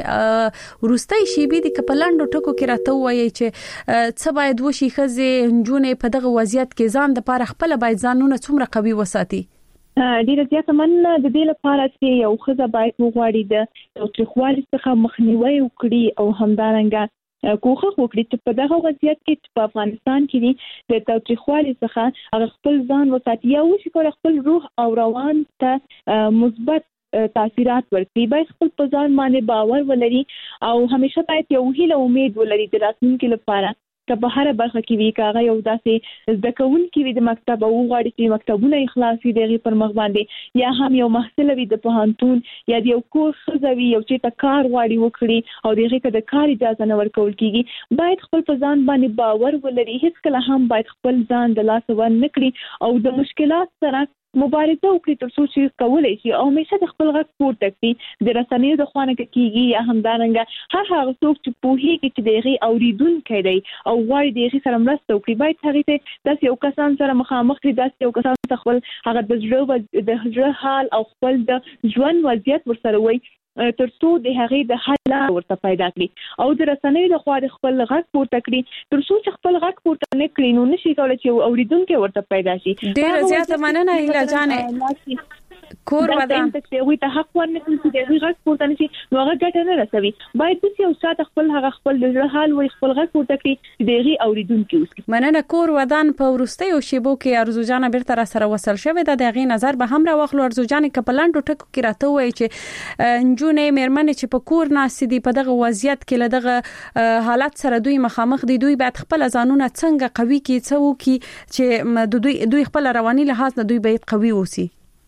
ورستۍ شیبې د کپلاندو ټکو کې راته وایي چې څه باید وشي ښځې نجونې په دغه وضعیت کې ځان د لپاره خپل باید ځانونه څومره قوي وساتي. ډیره زیاته مننه د دې لپاره چې یو ښځه باید وغواړي د تاوتریخوالي څخه مخنیوي وکړي او همدارنګه کوښښ وکړي چې په دغه وضعیت کې په افغانستان کې د تاوتریخوالي څخه هغه خپل ځان وساتي یا وشي کولای خپل روح او روان ته مثبت تاثیرات ورکړي. باید خپل په ځان باندې باور ولري او همیشه باید یو هیله امید ولري د راتلونکي لپاره که په هر برخه کې وي، کاغه یو داسې زده کوونکي وي د مکتب او غواړي چې مکتبونه اخلاص وي دغه پر مخ باندې، یا هم یو محصل وي د پوهنتون یا د یو کور ښځه وي یو چې تا کار غواړي وکړي او دغه کې د کار اجازه نه ورکول کیږي، باید خپل په ځان باندې باور ولري. هیڅ کله هم باید خپل ځان د لاس ور نه کړي او د مشکلات سره مبارزه وکړي تر څو چې کولای شي او همیشه د خپل غږ پورته کړي د رسنیو د خوانه کې کیږي یا همدارنګه هر هغه څوک چې پوهیږي چې دغه اوریدونکي دی او غواړي دغه سره مرسته وکړي، باید هغه ته داسې یو کسان سره مخامخ کړي، داسې یو کسان ته خپل هغه د ژوند د ژوند حال او خپل د ژوند وضعیت ورسره وي تر څو د هغې د حل ورته پیدا کړي او د رسنیو د خوا د خپل غږ پورته کړي تر څو چې خپل غږ پورته نه کړي نو نشي کولای چې اوریدونکي ورته پیدا شي. ډېر زیاته مننه هیله جانې. کور ودان ته وي ته حق ورنکړي چې د غږ پورته نشي نو هغه ګټه نه رسوي. باید چې یو ساعت خپل هغه خپل د حال وي خپل غږ پورته کړي چې دغه اوریدونکي اوسي. مننه. کور ودان په ورستیو شیبو کې ارزو جان بیرته را سره وصل شوې ده، دغه نظر به هم راوخلو. ارزو جان کپلاندو ټکو کې راته وایي چې نجونې مېرمنې چې په کور ناست دي په دغه وضعیت کې له دغه حالت سره دوی مخامخ دي، دوی باید خپل ځانونه څنګه قوي کړي، څه وکړي چې دوی دوی خپل رواني لحاظ نه دوی باید قوي اوسي.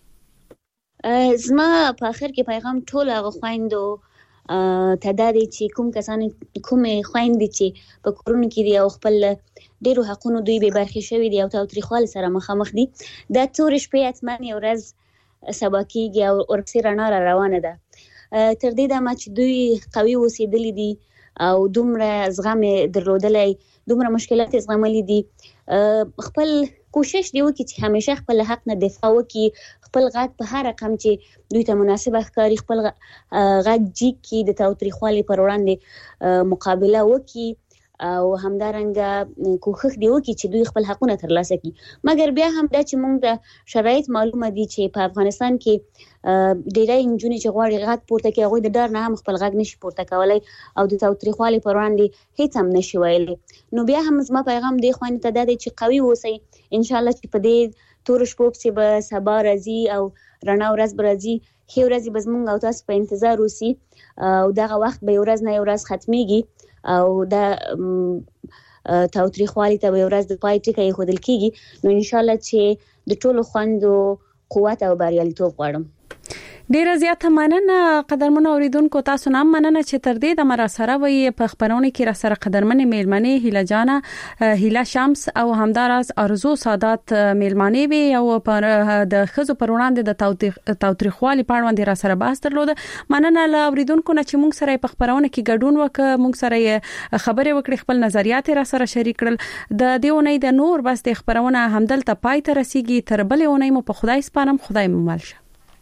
زما په اخر کې پیغام ټول هغه خويندو تعداد چې کوم کسان کوم خويندې چې په کورونو کې دي او خپل ډیرو حقونو دوی به برخې شوي دي او تاوتریخوالي سره مخامخ دي، دا تور شپې اتمن یو ورځ سبا کېږي او ورپسې رڼا را روانه ده. تر دې دمه چې دوی قوي اوسېدلي دي او دومره زغم درلودلی، دومره مشکلات زغملي دي، خپل کوشش دی وکړي چې همیشه خپل حق نه دفاع وکړي، خپل غږ په هر رقم چې دوی ته مناسب ښکاري خپل غږ جیګ کړي، د تاوتریخوالي پر وړاندې مقابله وکړي او همدارنګه کوښښ دی وکړي چې دوی خپل حقونه ترلاسه کړي. مګر بیا هم دا چې موږ د شرایط معلومه دي چې په افغانستان کې ډېری نجونې چې غواړي غږ پورته کړي هغوی د ډار نه هم خپل غږ نشي پورته کولی او د تاوتریخوالي پر وړاندې هیڅ هم نشي ویلی. نو بیا هم زما پیغام دی خوانې ته دا دی چې قوي اوسئ، انشاءالله چې په دې تور شپو پسې به سبا راځي او رڼا ورځ به راځي، ښې ورځې به زموږ او تاسو په انتظار اوسي او دغه وخت به یو ورځ نه یو ورځ ختمیږي او دا تاوتریخوالي ته به یو ورځ د پای ټکی ایښودل کېږي. نو انشاءالله چې د ټولو خویندو قوت او بریالیتوب غواړم. ډیره زیاته مننه قدرمن اوریدونکو، تاسو نام مننه چې تر دې د مرا سره وي په خبرونه کې را سره قدرمن میلمنه هیله جانا هیله شمس او همدارس ارزو سادات میلمنه وي او پر د خزو پر وړاندې د تاوتریخوالي په اړه را سره بحث درلود. مننه له اوریدونکو نه چې موږ سره په خبرونه کې ګډون وکړ، موږ سره خبرې وکړې، خپل نظریات را سره شریک کړل. د دې اونۍ د نور بس د خبرونه همدلته پای ته رسیږي. تر بلې اونۍ مو په خدای سپارم. خدای مو مل شه.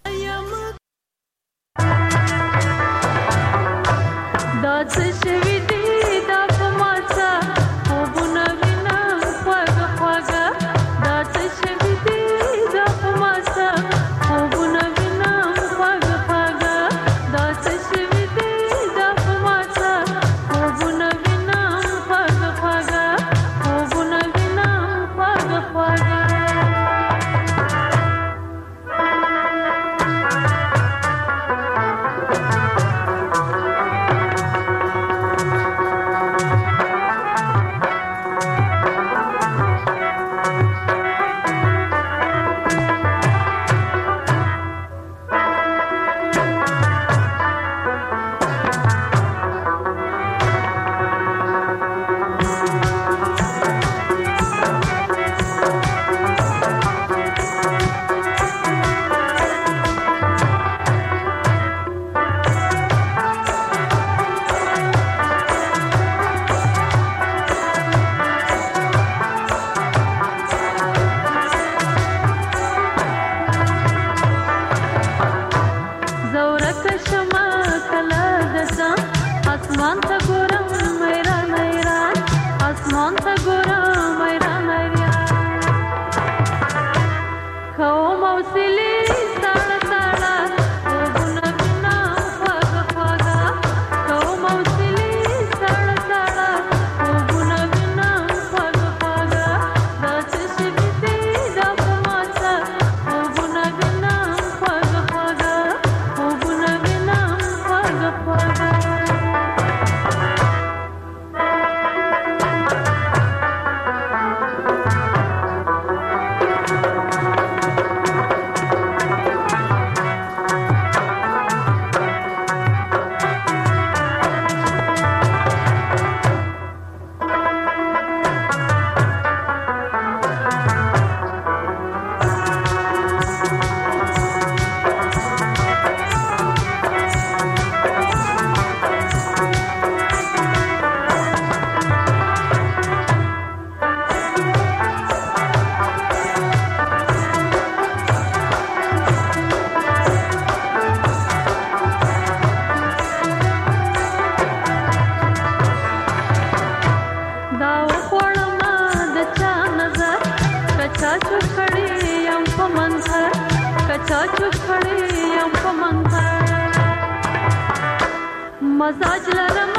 مزاج لرم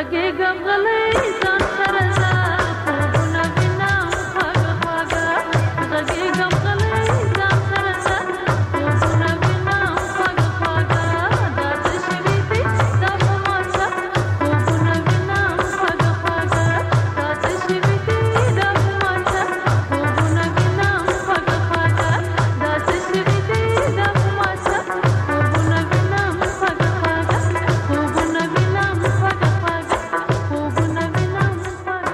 غږېږم غلی ځان سره زه خوبونه وینم خواږه خواږه غږېږم غلی ځان سره زه خوبونه وینم خواږه خواږه دا څه شوي دي دا په ما څه خوبونه وینم خواږه خواږه دا څه شوي دي دا په ما څه خوبونه وینم خواږه خواږه دا څه شوي دي دا په ما څه خوبونه وینم خواږه خواږه خوبونه وینم خواږه خواږه خوبونه وینم خواږه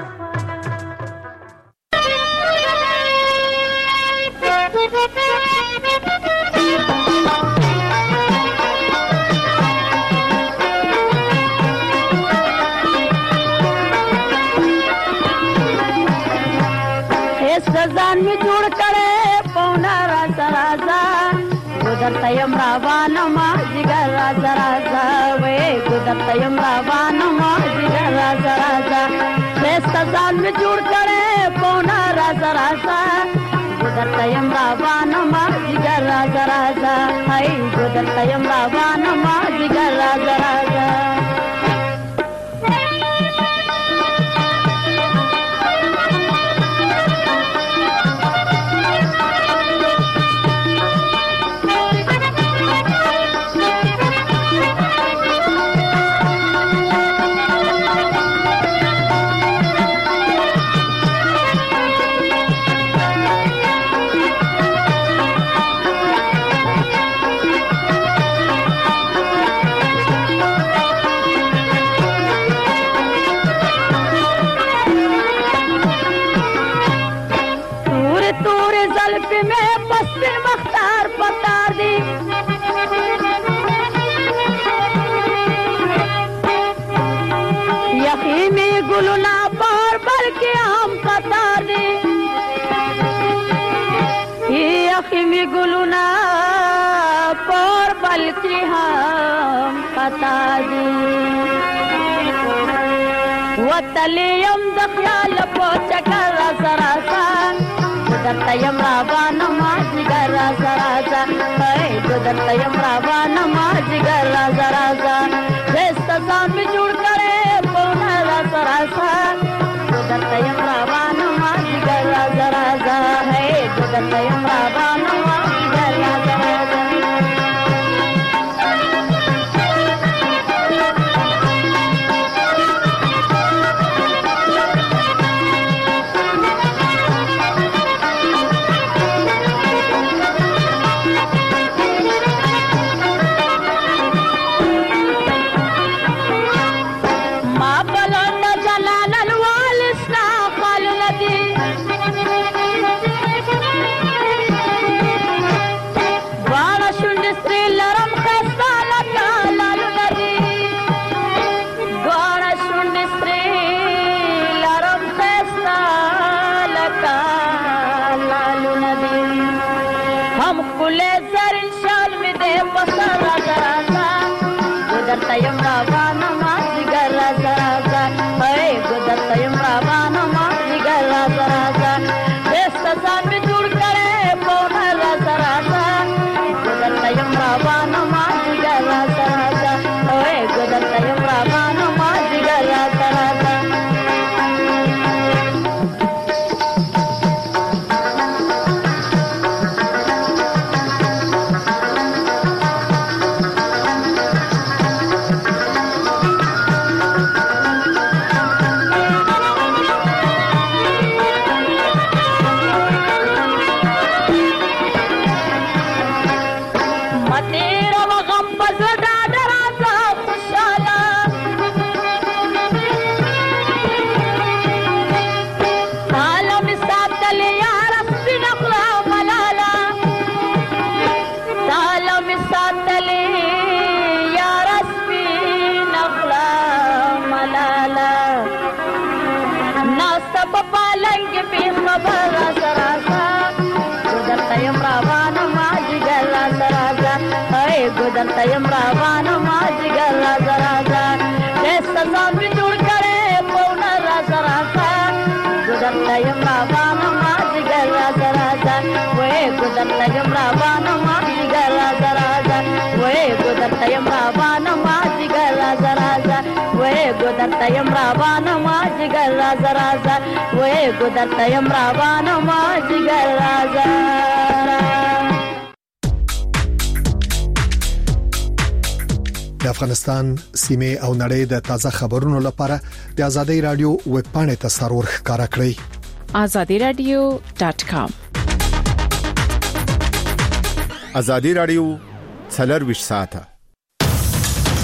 هیڅ ځان می جوړ کړي پونا راز رازا ګدرته یم روانه ما جګر راز رازا وې ګدرته یم روانه ما جګر راز رازا هیڅ ځان می جوړ کړي پونا راز رازا ګدرته یم روانه ما جګر راز رازا هاي ګدرته یم روانه ما جګر راز رازا गुलना पर बल के हम पता दे यखमी गुलना पर बल के हम पता दे वतलियम दख्याल पोचकर सरासा गुदरतयम रावान माजिगर सरासा है गुदरतयम रावान माजिगर सरासा रेस्ता में जुड़ करे सरासा गुदरतयम रावान माजिगर सरासा है गुदरतयम रावान माजिगर सरासा गुदरतयम रावान माजिगर सरासा है गुदरतयम रावान माजिगर सरासा रेस्ता में जुड़ करे पौना सरासा गुदरतयम रावान माजिगर सरासा है गुदरतयम रावान माजिगर सरासा गुदरतयम रावान माजिगर सरासा रेस्ता में जुड़ करे पौना सरासा गुदरतयम रावान माजिगर सरासा वे गुदरतयम रावान माजिगर सरासा वे गुदरतयम रावान माजिगर सरासा वे गुदर ګودر تیم روانه ما جګر راز راز وې ګودر تیم روانه ما جګر راز. د افغانستان سیمه او نړۍ د تازه خبرونو لپاره د ازادي رادیو ویب پاڼې ته سرور ښکارا کړئ azadi radio dot com. ازادي رادیو څلور ویشت ساعته